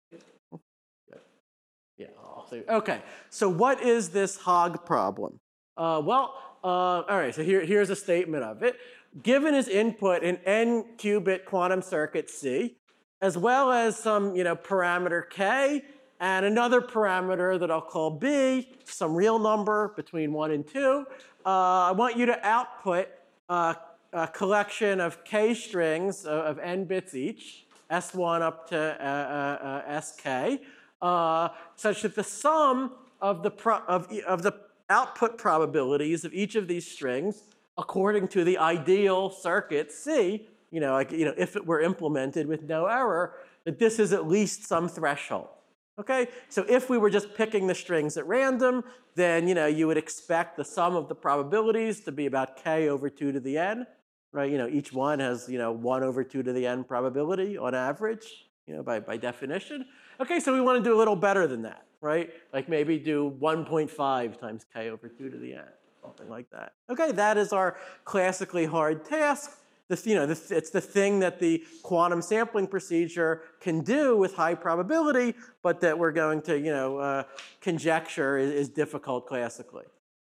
Yeah. Okay. So what is this Hogg problem? Uh, well, uh, all right. So here here's a statement of it. Given as input an n-qubit quantum circuit C, as well as some, you know, parameter K, and another parameter that I'll call B, some real number between one and two, uh, I want you to output uh, a collection of K strings of, of n bits each, S one up to uh, uh, uh, S K, uh, such that the sum of the, pro of, of the output probabilities of each of these strings, according to the ideal circuit C, you know, like, you know, if it were implemented with no error, that this is at least some threshold. Okay, so if we were just picking the strings at random, then, you know, you would expect the sum of the probabilities to be about k over two to the n, right? You know, each one has, you know, one over two to the n probability on average, you know, by, by definition. Okay, so we want to do a little better than that, right? Like maybe do one point five times k over two to the n. Something like that. Okay, that is our classically hard task. This, you know, this, it's the thing that the quantum sampling procedure can do with high probability, but that we're going to, you know, uh, conjecture is, is difficult classically.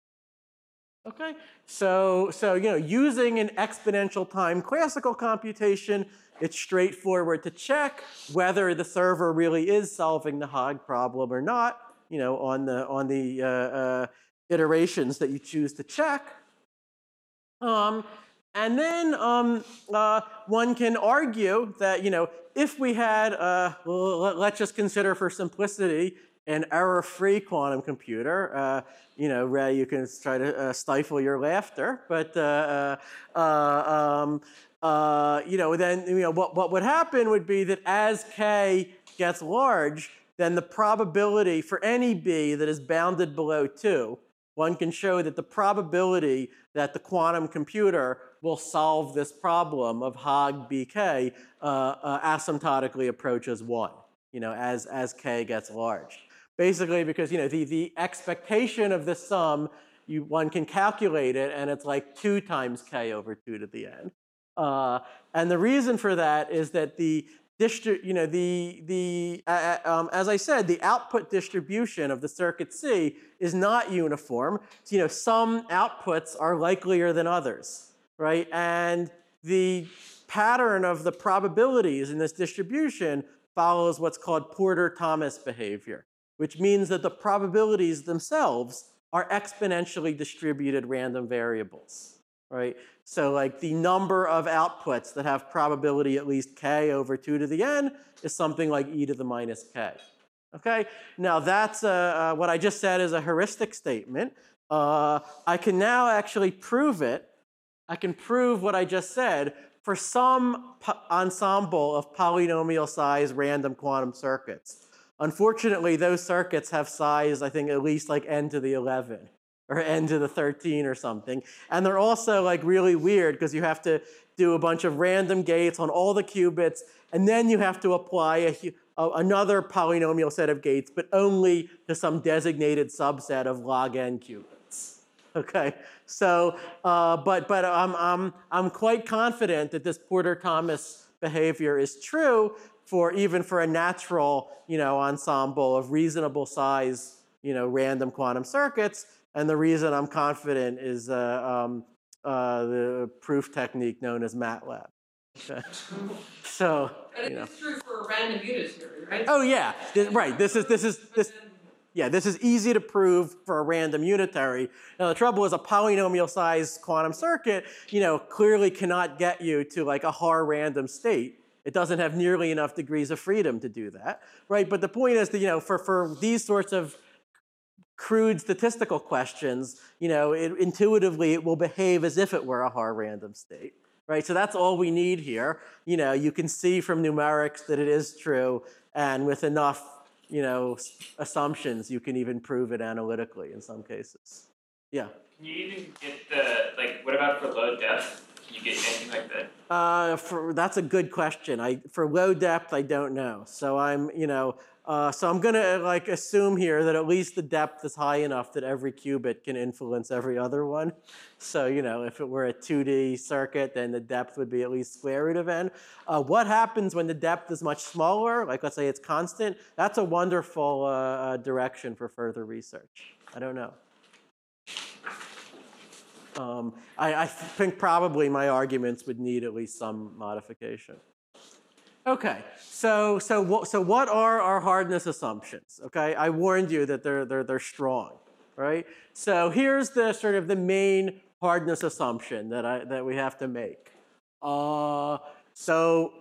Okay, so, so, you know, using an exponential time classical computation, it's straightforward to check whether the server really is solving the Hogg problem or not, you know, on the, on the uh, uh, iterations that you choose to check. Um, and then um, uh, one can argue that, you know, if we had, uh, well, let's just consider for simplicity, an error-free quantum computer. Uh, you know, Ray, you can try to uh, stifle your laughter, but uh, uh, um, uh, you know, then you know what what would happen would be that as k gets large, then the probability for any b that is bounded below two, one can show that the probability that the quantum computer will solve this problem of Hogg B K uh, uh, asymptotically approaches one, you know, as, as k gets large. Basically because, you know, the, the expectation of the sum, you, one can calculate it, and it's like two times k over two to the n. Uh, and the reason for that is that the Distri you know, the, the uh, um, as I said, the output distribution of the circuit C is not uniform. So, you know, some outputs are likelier than others, right? And the pattern of the probabilities in this distribution follows what's called Porter-Thomas behavior, which means that the probabilities themselves are exponentially distributed random variables, right? So like the number of outputs that have probability at least k over two to the n is something like e to the minus k. Okay, now that's uh, uh, what I just said is a heuristic statement. Uh, I can now actually prove it. I can prove what I just said for some ensemble of polynomial size random quantum circuits. Unfortunately, those circuits have size, I think, at least like n to the eleven. Or n to the thirteen or something. And they're also like really weird because you have to do a bunch of random gates on all the qubits, and then you have to apply a, a, another polynomial set of gates, but only to some designated subset of log n qubits. Okay, so, uh, but, but I'm, I'm, I'm quite confident that this Porter-Thomas behavior is true for even for a natural, you know, ensemble of reasonable size, you know, random quantum circuits. And the reason I'm confident is uh, um, uh, the proof technique known as MATLAB. Okay. So, and you know. It's true for a random unitary, right? Oh yeah, this, right. This is this is this. Yeah, this is easy to prove for a random unitary. Now the trouble is a polynomial-sized quantum circuit, you know, clearly cannot get you to like a Haar random state. It doesn't have nearly enough degrees of freedom to do that, right? But the point is that, you know, for for these sorts of crude statistical questions, you know, it, intuitively it will behave as if it were a Haar random state. right? So that's all we need here. You know, you can see from numerics that it is true, and with enough, you know, assumptions, you can even prove it analytically in some cases. Yeah? Can you even get the, like, what about for low depth? Can you get anything like that? Uh, for, that's a good question. I, for low depth, I don't know. So I'm, you know, uh, so I'm gonna like assume here that at least the depth is high enough that every qubit can influence every other one. So, you know, if it were a two D circuit, then the depth would be at least square root of n. Uh, what happens when the depth is much smaller? Like, let's say it's constant. That's a wonderful uh, uh, direction for further research. I don't know. Um, I, I think probably my arguments would need at least some modification. Okay, so so what so what are our hardness assumptions? Okay, I warned you that they're they're they're strong, right? So here's the sort of the main hardness assumption that I that we have to make. Uh, so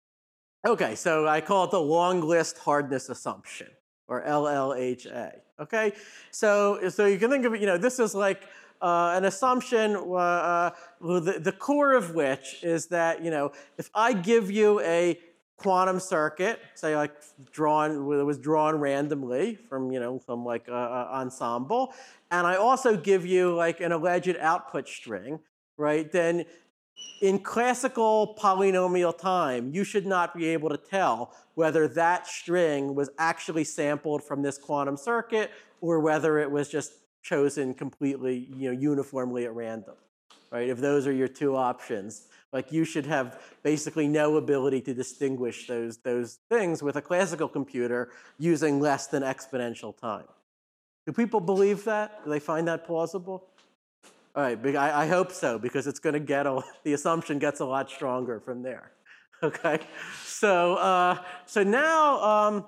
okay, so I call it the long list hardness assumption, or L L H A. Okay, so so you can think of it. You know, this is like Uh, an assumption, uh, uh, the, the core of which is that, you know, if I give you a quantum circuit, say like drawn, it was drawn randomly from, you know, some like uh, uh, ensemble, and I also give you like an alleged output string, right, then in classical polynomial time, you should not be able to tell whether that string was actually sampled from this quantum circuit or whether it was just chosen completely, you know, uniformly at random, right? If those are your two options, like you should have basically no ability to distinguish those, those things with a classical computer using less than exponential time. Do people believe that? Do they find that plausible? All right, I, I hope so, because it's going to get a, the assumption gets a lot stronger from there. Okay, so uh, so now um,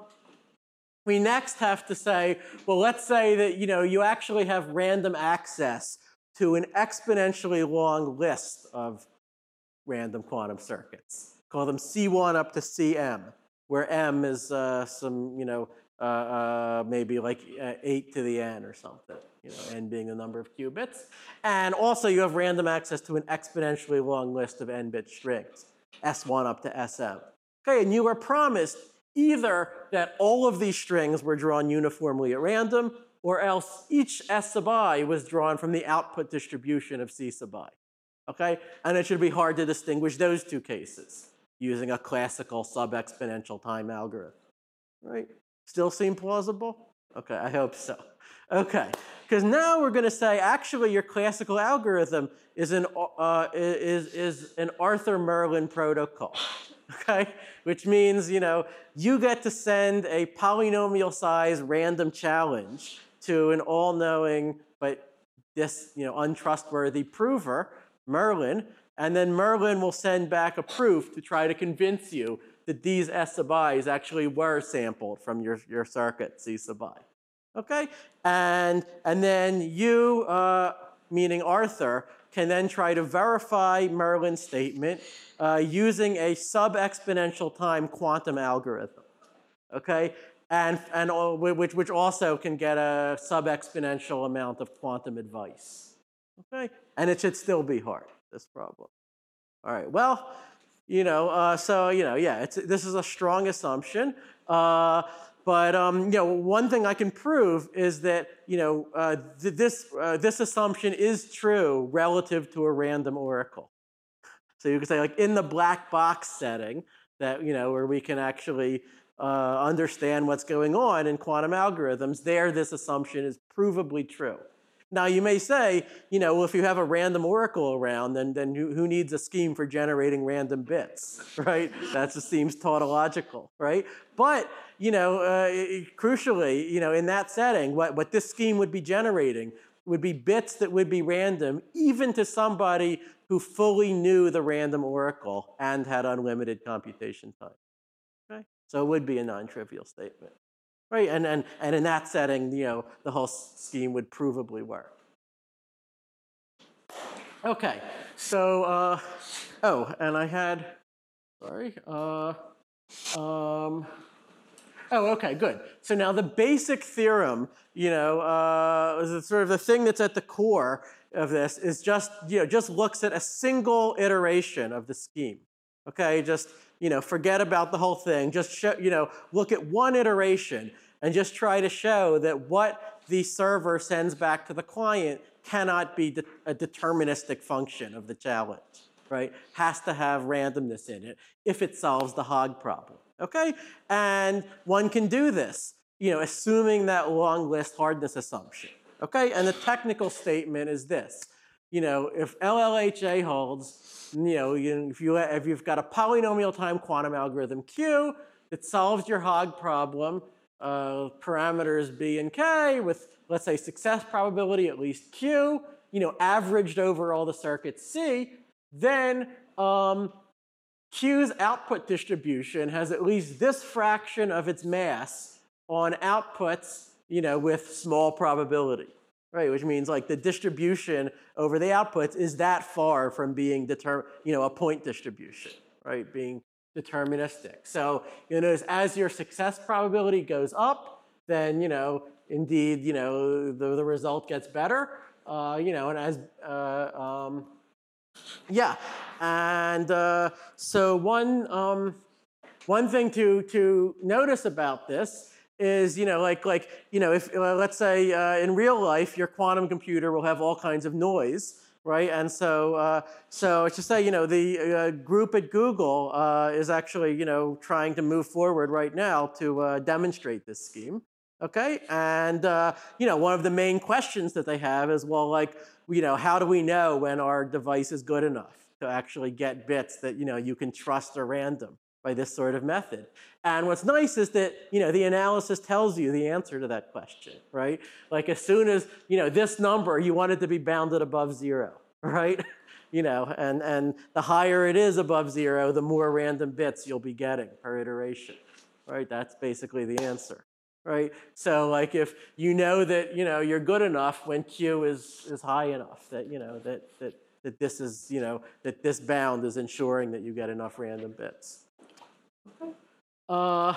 we next have to say, well, let's say that you know you actually have random access to an exponentially long list of random quantum circuits. Call them C one up to C M, where M is uh, some you know uh, uh, maybe like uh, eight to the n or something. You know, n being the number of qubits. And also you have random access to an exponentially long list of n-bit strings, S one up to S M. Okay, and you are promised either that all of these strings were drawn uniformly at random, or else each S sub I was drawn from the output distribution of C sub I. Okay, and it should be hard to distinguish those two cases using a classical sub-exponential time algorithm. Right? Still seem plausible? Okay, I hope so. Okay, because now we're going to say actually your classical algorithm is an uh, is is an Arthur Merlin protocol. Okay, which means you know you get to send a polynomial-sized random challenge to an all-knowing but this you know untrustworthy prover, Merlin, and then Merlin will send back a proof to try to convince you that these S sub i's actually were sampled from your your circuit C sub I. Okay, and and then you, uh, meaning Arthur, can then try to verify Merlin's statement uh, using a sub-exponential time quantum algorithm. Okay, and and which which also can get a sub-exponential amount of quantum advice. Okay, and it should still be hard, this problem. All right, well, you know, uh, so you know, yeah, it's this is a strong assumption. Uh, But um, you know, one thing I can prove is that you know uh, th this uh, this assumption is true relative to a random oracle. So you can say, like in the black box setting, that you know where we can actually uh, understand what's going on in quantum algorithms. There, this assumption is provably true. Now you may say, you know, well, if you have a random oracle around, then then who, who needs a scheme for generating random bits, right? That just seems tautological, right? But you know, uh, crucially, you know, in that setting, what what this scheme would be generating would be bits that would be random, even to somebody who fully knew the random oracle and had unlimited computation time. Okay, so it would be a non-trivial statement. Right, and, and, and in that setting, you know, the whole scheme would provably work. Okay, so, uh, oh, and I had, sorry, uh, um, oh, okay, good. So now the basic theorem, you know, uh, is sort of the thing that's at the core of this is just, you know, just looks at a single iteration of the scheme. Okay, just, you know, forget about the whole thing. Just show, you know, look at one iteration and just try to show that what the server sends back to the client cannot be de a deterministic function of the challenge, right? Has to have randomness in it if it solves the hog problem, okay? And one can do this, you know, assuming that long list hardness assumption, okay? And the technical statement is this, you know, if L L H A holds, you know, you, if, you, if you've got a polynomial time quantum algorithm Q that solves your hog problem, uh, parameters B and K with, let's say, success probability at least Q, you know, averaged over all the circuits C, then um, Q's output distribution has at least this fraction of its mass on outputs, you know, with small probability, right? Which means like the distribution over the outputs is that far from being determined, you know, a point distribution, right? Being deterministic. So you notice as your success probability goes up, then, you know, indeed, you know, the, the result gets better, uh, you know, and as, uh, um, yeah. And uh, so one, um, one thing to, to notice about this is, you know, like, like you know, if, uh, let's say uh, in real life, your quantum computer will have all kinds of noise, right? And so, uh, so to say, you know, the uh, group at Google uh, is actually, you know, trying to move forward right now to uh, demonstrate this scheme, okay? And, uh, you know, one of the main questions that they have is, well, like, you know, how do we know when our device is good enough to actually get bits that, you know, you can trust are random by this sort of method? And what's nice is that, you know, the analysis tells you the answer to that question, right? Like as soon as, you know, this number, you want it to be bounded above zero, right? You know, and, and the higher it is above zero, the more random bits you'll be getting per iteration, right? That's basically the answer, right? So like if you know that, you know, you're good enough when Q is, is high enough that, you know, that, that, that this is, you know, that this bound is ensuring that you get enough random bits. Okay. Uh,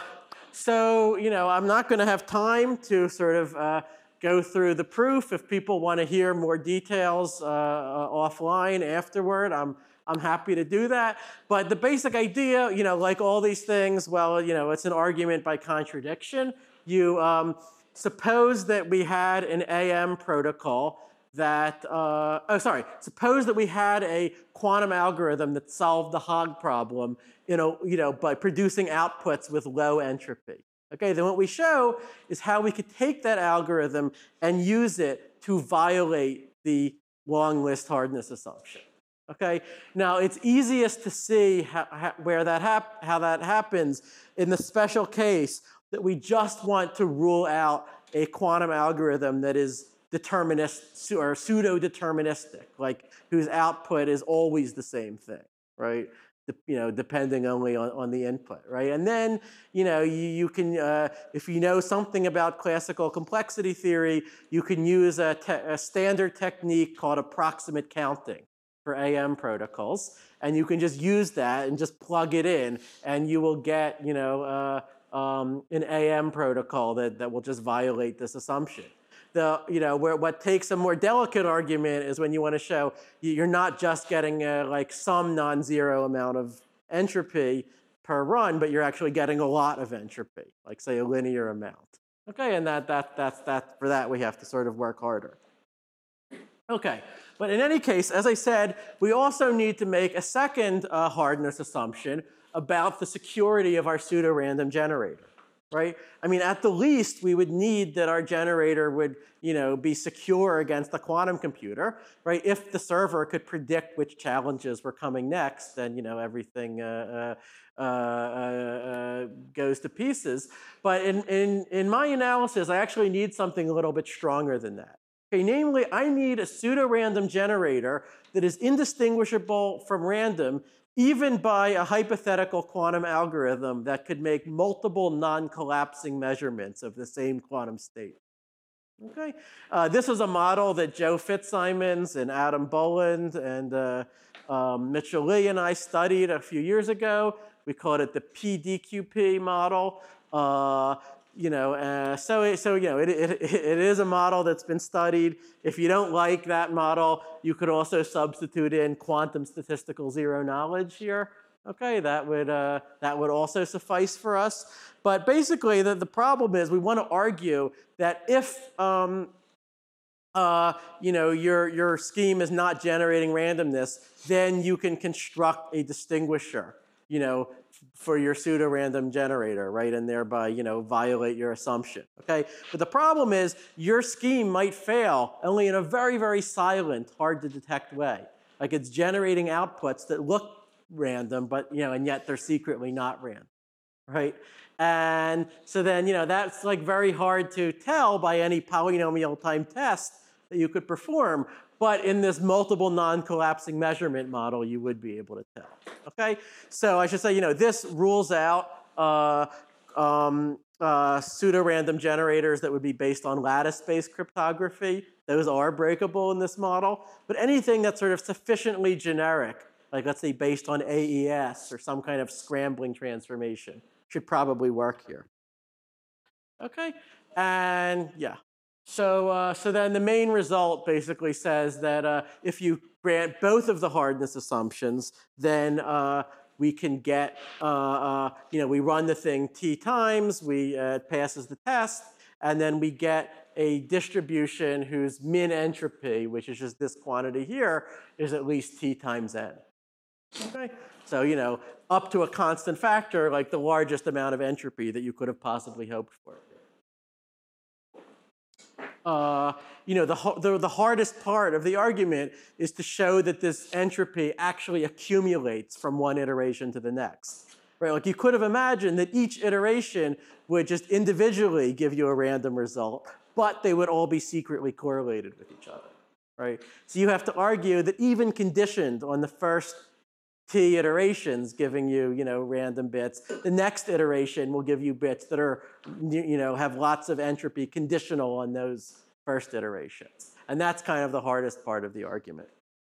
so, you know, I'm not going to have time to sort of uh, go through the proof. If people want to hear more details uh, uh, offline afterward, I'm, I'm happy to do that. But the basic idea, you know, like all these things, well, you know, it's an argument by contradiction. You um, suppose that we had an A M protocol that, uh, oh, sorry, suppose that we had a quantum algorithm that solved the hog problem, you know, you know, by producing outputs with low entropy. Okay, then what we show is how we could take that algorithm and use it to violate the long list hardness assumption. Okay, now it's easiest to see how, how, where that hap how that happens in the special case that we just want to rule out a quantum algorithm that is deterministic or pseudo-deterministic, like whose output is always the same thing, right? De you know, depending only on, on the input, right? And then, you know, you, you can, uh, if you know something about classical complexity theory, you can use a, te a standard technique called approximate counting for A M protocols, and you can just use that and just plug it in, and you will get, you know, uh, um, an A M protocol that, that will just violate this assumption. The, you know, where what takes a more delicate argument is when you want to show you're not just getting a, like some non-zero amount of entropy per run, but you're actually getting a lot of entropy, like say a linear amount. Okay, and that that that's that for that we have to sort of work harder. Okay, but in any case, as I said, we also need to make a second uh, hardness assumption about the security of our pseudo-random generator. Right? I mean, at the least, we would need that our generator would, you know, be secure against the quantum computer, right? If the server could predict which challenges were coming next, then, you know, everything uh, uh, uh, uh, goes to pieces. But in, in, in my analysis, I actually need something a little bit stronger than that. Okay, namely, I need a pseudo-random generator that is indistinguishable from random, even by a hypothetical quantum algorithm that could make multiple non-collapsing measurements of the same quantum state. Okay, uh, this is a model that Joe Fitzsimons and Adam Boland and uh, um, Mitchell Lee and I studied a few years ago. We called it the P D Q P model. Uh, you know, uh, so, it, so you know, it, it, it is a model that's been studied. If you don't like that model, you could also substitute in quantum statistical zero knowledge here. Okay, that would, uh, that would also suffice for us. But basically, the, the problem is we want to argue that if um, uh, you know, your, your scheme is not generating randomness, then you can construct a distinguisher, you know, for your pseudo-random generator, right, and thereby, you know, violate your assumption, okay? But the problem is your scheme might fail only in a very, very silent, hard-to-detect way. Like it's generating outputs that look random, but, you know, and yet they're secretly not random, right? And so then, you know, that's like very hard to tell by any polynomial time test that you could perform. But in this multiple non-collapsing measurement model, you would be able to tell. Okay? So I should say, you know, this rules out uh, um, uh, pseudo-random generators that would be based on lattice-based cryptography. Those are breakable in this model. But anything that's sort of sufficiently generic, like let's say based on A E S or some kind of scrambling transformation, should probably work here. Okay? And yeah. So, uh, so then the main result basically says that uh, if you grant both of the hardness assumptions, then uh, we can get, uh, uh, you know, we run the thing t times, we, uh, it passes the test, and then we get a distribution whose min entropy, which is just this quantity here, is at least t times n. Okay? So, you know, up to a constant factor, like the largest amount of entropy that you could have possibly hoped for. Uh, you know, the, the, the hardest part of the argument is to show that this entropy actually accumulates from one iteration to the next. Right? Like you could have imagined that each iteration would just individually give you a random result, but they would all be secretly correlated with each other. Right? So you have to argue that even conditioned on the first t iterations giving you, you know, random bits, the next iteration will give you bits that are, you know, have lots of entropy conditional on those first iterations. And that's kind of the hardest part of the argument.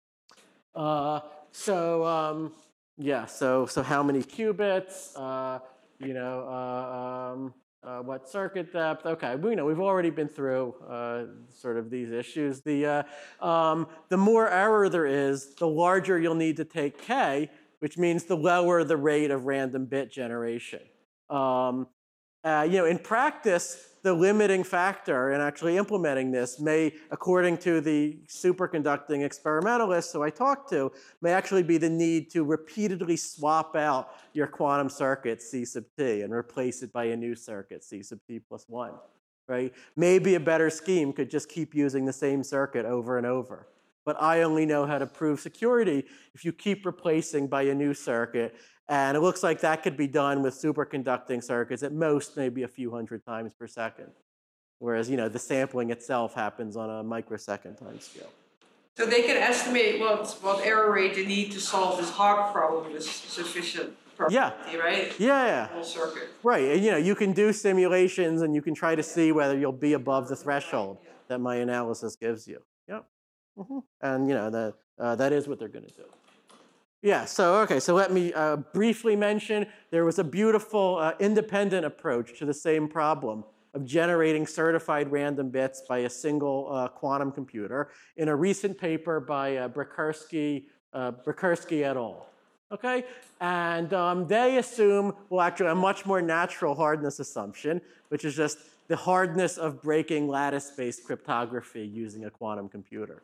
Uh, so, um, yeah, so, so how many qubits, uh, you know, uh, um, uh, what circuit depth? Okay, we, you know, we've already been through uh, sort of these issues. The, uh, um, the more error there is, the larger you'll need to take k, which means the lower the rate of random bit generation. Um, uh, you know, in practice, the limiting factor in actually implementing this may, according to the superconducting experimentalists who I talked to, may actually be the need to repeatedly swap out your quantum circuit C sub t and replace it by a new circuit C sub t plus one, right? Maybe a better scheme could just keep using the same circuit over and over. But I only know how to prove security if you keep replacing by a new circuit. And it looks like that could be done with superconducting circuits at most maybe a few hundred times per second. Whereas, you know, the sampling itself happens on a microsecond time scale. So they can estimate what, what error rate they need to solve this Hawk problem with sufficient probability, yeah. right? Yeah, yeah. Whole circuit. Right, and you know, you can do simulations and you can try to see whether you'll be above the threshold that my analysis gives you. Yep. Mm-hmm. And you know, that, uh, that is what they're gonna do. Yeah, so, okay, so let me uh, briefly mention there was a beautiful uh, independent approach to the same problem of generating certified random bits by a single uh, quantum computer in a recent paper by uh, Brikursky, uh, Brikursky et al. Okay, and um, they assume, well, actually a much more natural hardness assumption, which is just the hardness of breaking lattice-based cryptography using a quantum computer.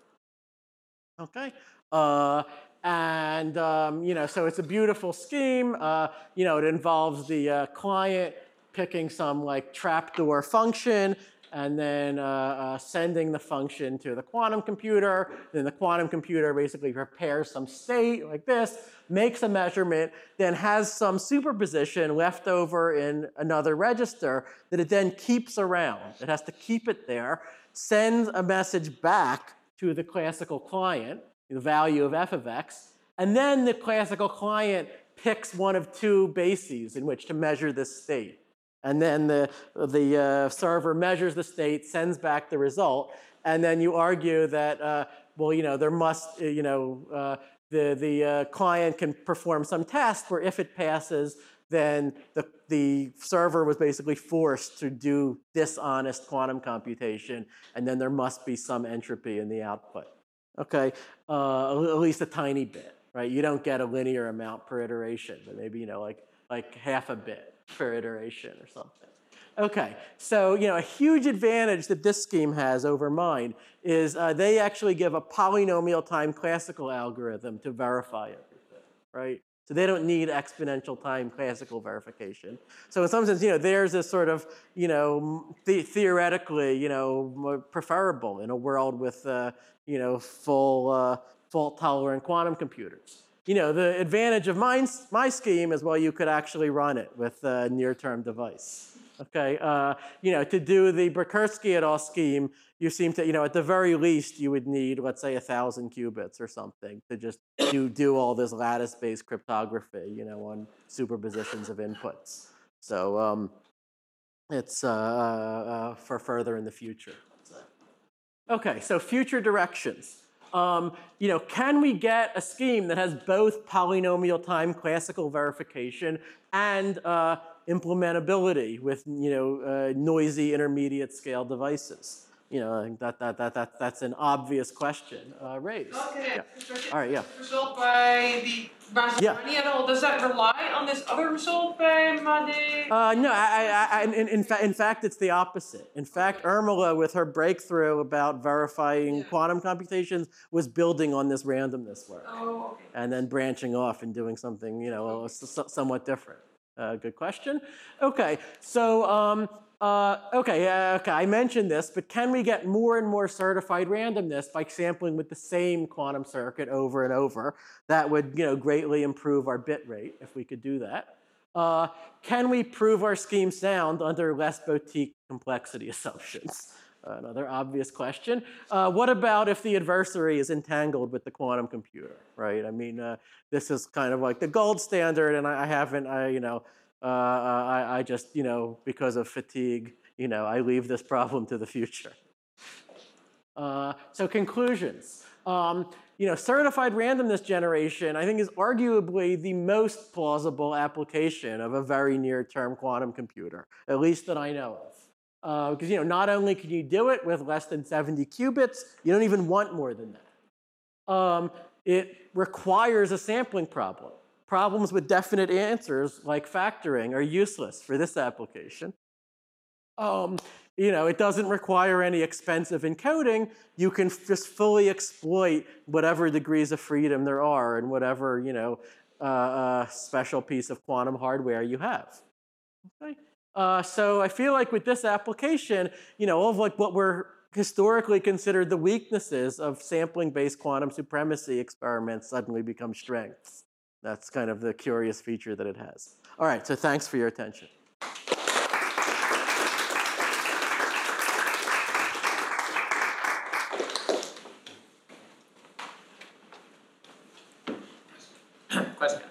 Okay. Uh, And, um, you know, so it's a beautiful scheme. Uh, you know, it involves the uh, client picking some, like, trapdoor function and then uh, uh, sending the function to the quantum computer. Then the quantum computer basically prepares some state like this, makes a measurement, then has some superposition left over in another register that it then keeps around. It has to keep it there, sends a message back to the classical client, the value of f of x, and then the classical client picks one of two bases in which to measure this state. And then the, the uh, server measures the state, sends back the result, and then you argue that, uh, well, you know, there must, you know, uh, the, the uh, client can perform some test where if it passes, then the, the server was basically forced to do dishonest quantum computation, and then there must be some entropy in the output. Okay, uh, at least a tiny bit, right? You don't get a linear amount per iteration, but maybe, you know, like, like half a bit per iteration or something. Okay, so, you know, a huge advantage that this scheme has over mine is uh, they actually give a polynomial time classical algorithm to verify everything, right? So they don't need exponential time classical verification. So in some sense, you know, theirs is sort of, you know, the theoretically, you know, preferable in a world with, uh, you know, full uh, fault-tolerant quantum computers. You know, the advantage of mine, my scheme is, well, you could actually run it with a near-term device. Okay, uh, you know, to do the Brzezinski et al. Scheme, you seem to, you know, at the very least, you would need, let's say, a thousand qubits or something to just do, do all this lattice-based cryptography, you know, on superpositions of inputs. So um, it's uh, uh, for further in the future. Okay, so future directions. Um, you know, can we get a scheme that has both polynomial time classical verification and uh, implementability with, you know, uh, noisy intermediate scale devices? You know, I think that, that, that, that, that's an obvious question uh, raised. Okay, Yeah. so All right, yeah. result by the Barzani Yeah. et al. Does that rely on this other result by Made? Uh, no, I, I, I, in, in, fa in fact, it's the opposite. In fact, Irmela, with her breakthrough about verifying Yeah. quantum computations, was building on this randomness work. Oh, okay. And then branching off and doing something, you know, somewhat different. Uh, good question. Okay, so, um, uh, okay, uh, okay, I mentioned this, but can we get more and more certified randomness by sampling with the same quantum circuit over and over? That would, you know, greatly improve our bit rate if we could do that. Uh, can we prove our scheme sound under less boutique complexity assumptions? Another obvious question. Uh, what about if the adversary is entangled with the quantum computer, right? I mean, uh, this is kind of like the gold standard, and I, I haven't, I, you know, uh, I, I just, you know, because of fatigue, you know, I leave this problem to the future. Uh, so conclusions. Um, you know, certified randomness generation, I think, is arguably the most plausible application of a very near-term quantum computer, at least that I know of. Because, uh, you know, not only can you do it with less than seventy qubits, you don't even want more than that. Um, it requires a sampling problem. Problems with definite answers, like factoring, are useless for this application. Um, you know, it doesn't require any expensive encoding. You can just fully exploit whatever degrees of freedom there are and whatever, you know, uh, uh, special piece of quantum hardware you have. Okay? Uh, so I feel like with this application, you know, all of like what were historically considered the weaknesses of sampling-based quantum supremacy experiments suddenly become strengths. That's kind of the curious feature that it has. All right, so thanks for your attention. Questions?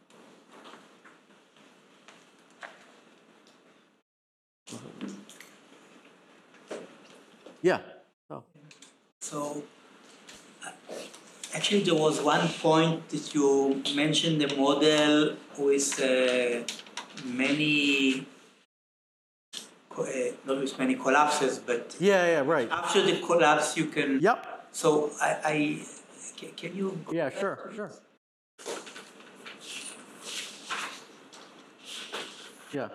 Yeah. Oh. So, uh, actually, there was one point that you mentioned the model with uh, many, uh, not with many collapses, but Yeah, yeah, right. after the collapse, you can. Yep. So, I, I can, can you? Yeah, sure, sure. Yeah.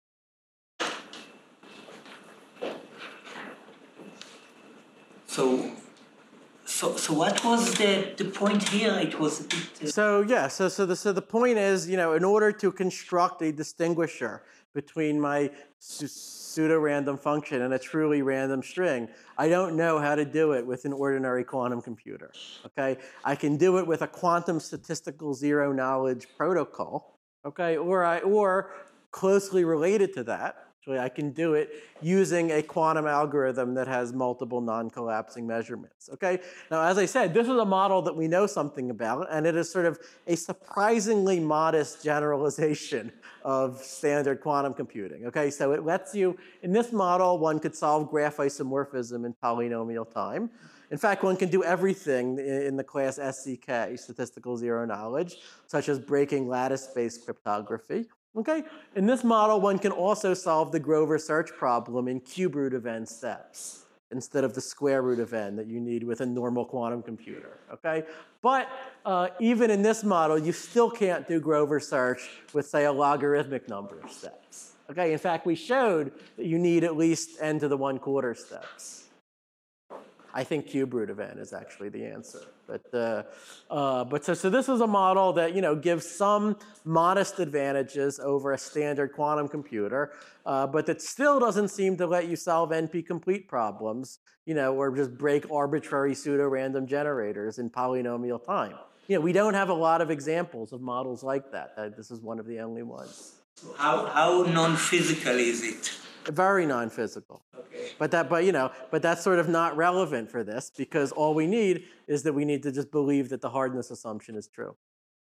So, so, so what was the, the point here? It was a bit. Uh, So yeah, so so the so the point is, you know, in order to construct a distinguisher between my pseudo-random function and a truly random string, I don't know how to do it with an ordinary quantum computer. Okay, I can do it with a quantum statistical zero knowledge protocol. Okay, or I or closely related to that. Actually, I can do it using a quantum algorithm that has multiple non-collapsing measurements. Okay. Now, as I said, this is a model that we know something about, and it is sort of a surprisingly modest generalization of standard quantum computing. Okay. So it lets you, in this model, one could solve graph isomorphism in polynomial time. In fact, one can do everything in the class S C K, statistical zero knowledge, such as breaking lattice-based cryptography. Okay? In this model, one can also solve the Grover search problem in cube root of n steps instead of the square root of n that you need with a normal quantum computer. Okay? But uh, even in this model, you still can't do Grover search with, say, a logarithmic number of steps. Okay? In fact, we showed that you need at least n to the one quarter steps. I think cube root of n is actually the answer. But, uh, uh, but so, so this is a model that, you know, gives some modest advantages over a standard quantum computer, uh, but that still doesn't seem to let you solve N P-complete problems, you know, or just break arbitrary pseudo-random generators in polynomial time. You know, we don't have a lot of examples of models like that. Uh, this is one of the only ones. How, how non-physical is it? Very non-physical. Okay. But that, but you know, but that's sort of not relevant for this because all we need is that we need to just believe that the hardness assumption is true.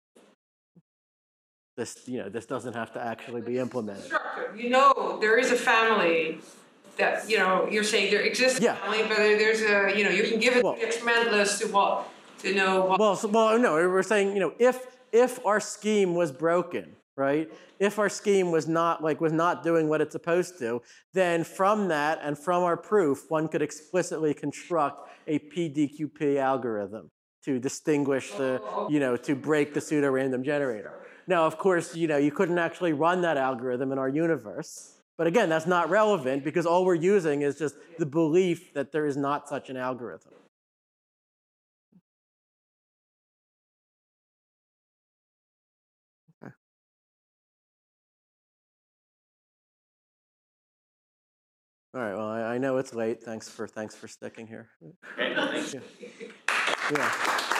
This, you know, this doesn't have to actually be implemented. Structure. You know, there is a family that, you know, you're saying there exists a Yeah. family, but there's a, you know, you can give it Well- the experimentalist to what, to know what. Well, so, well, no, we're saying, you know, if if our scheme was broken, right? If our scheme was not like was not doing what it's supposed to, then from that and from our proof, one could explicitly construct a P D Q P algorithm to distinguish the, you know, to break the pseudo-random generator. Now, of course, you know, you couldn't actually run that algorithm in our universe. But again, that's not relevant because all we're using is just the belief that there is not such an algorithm. Okay. All right, well, I, I know it's late. Thanks for, thanks for sticking here. Great, thanks. Yeah. Yeah.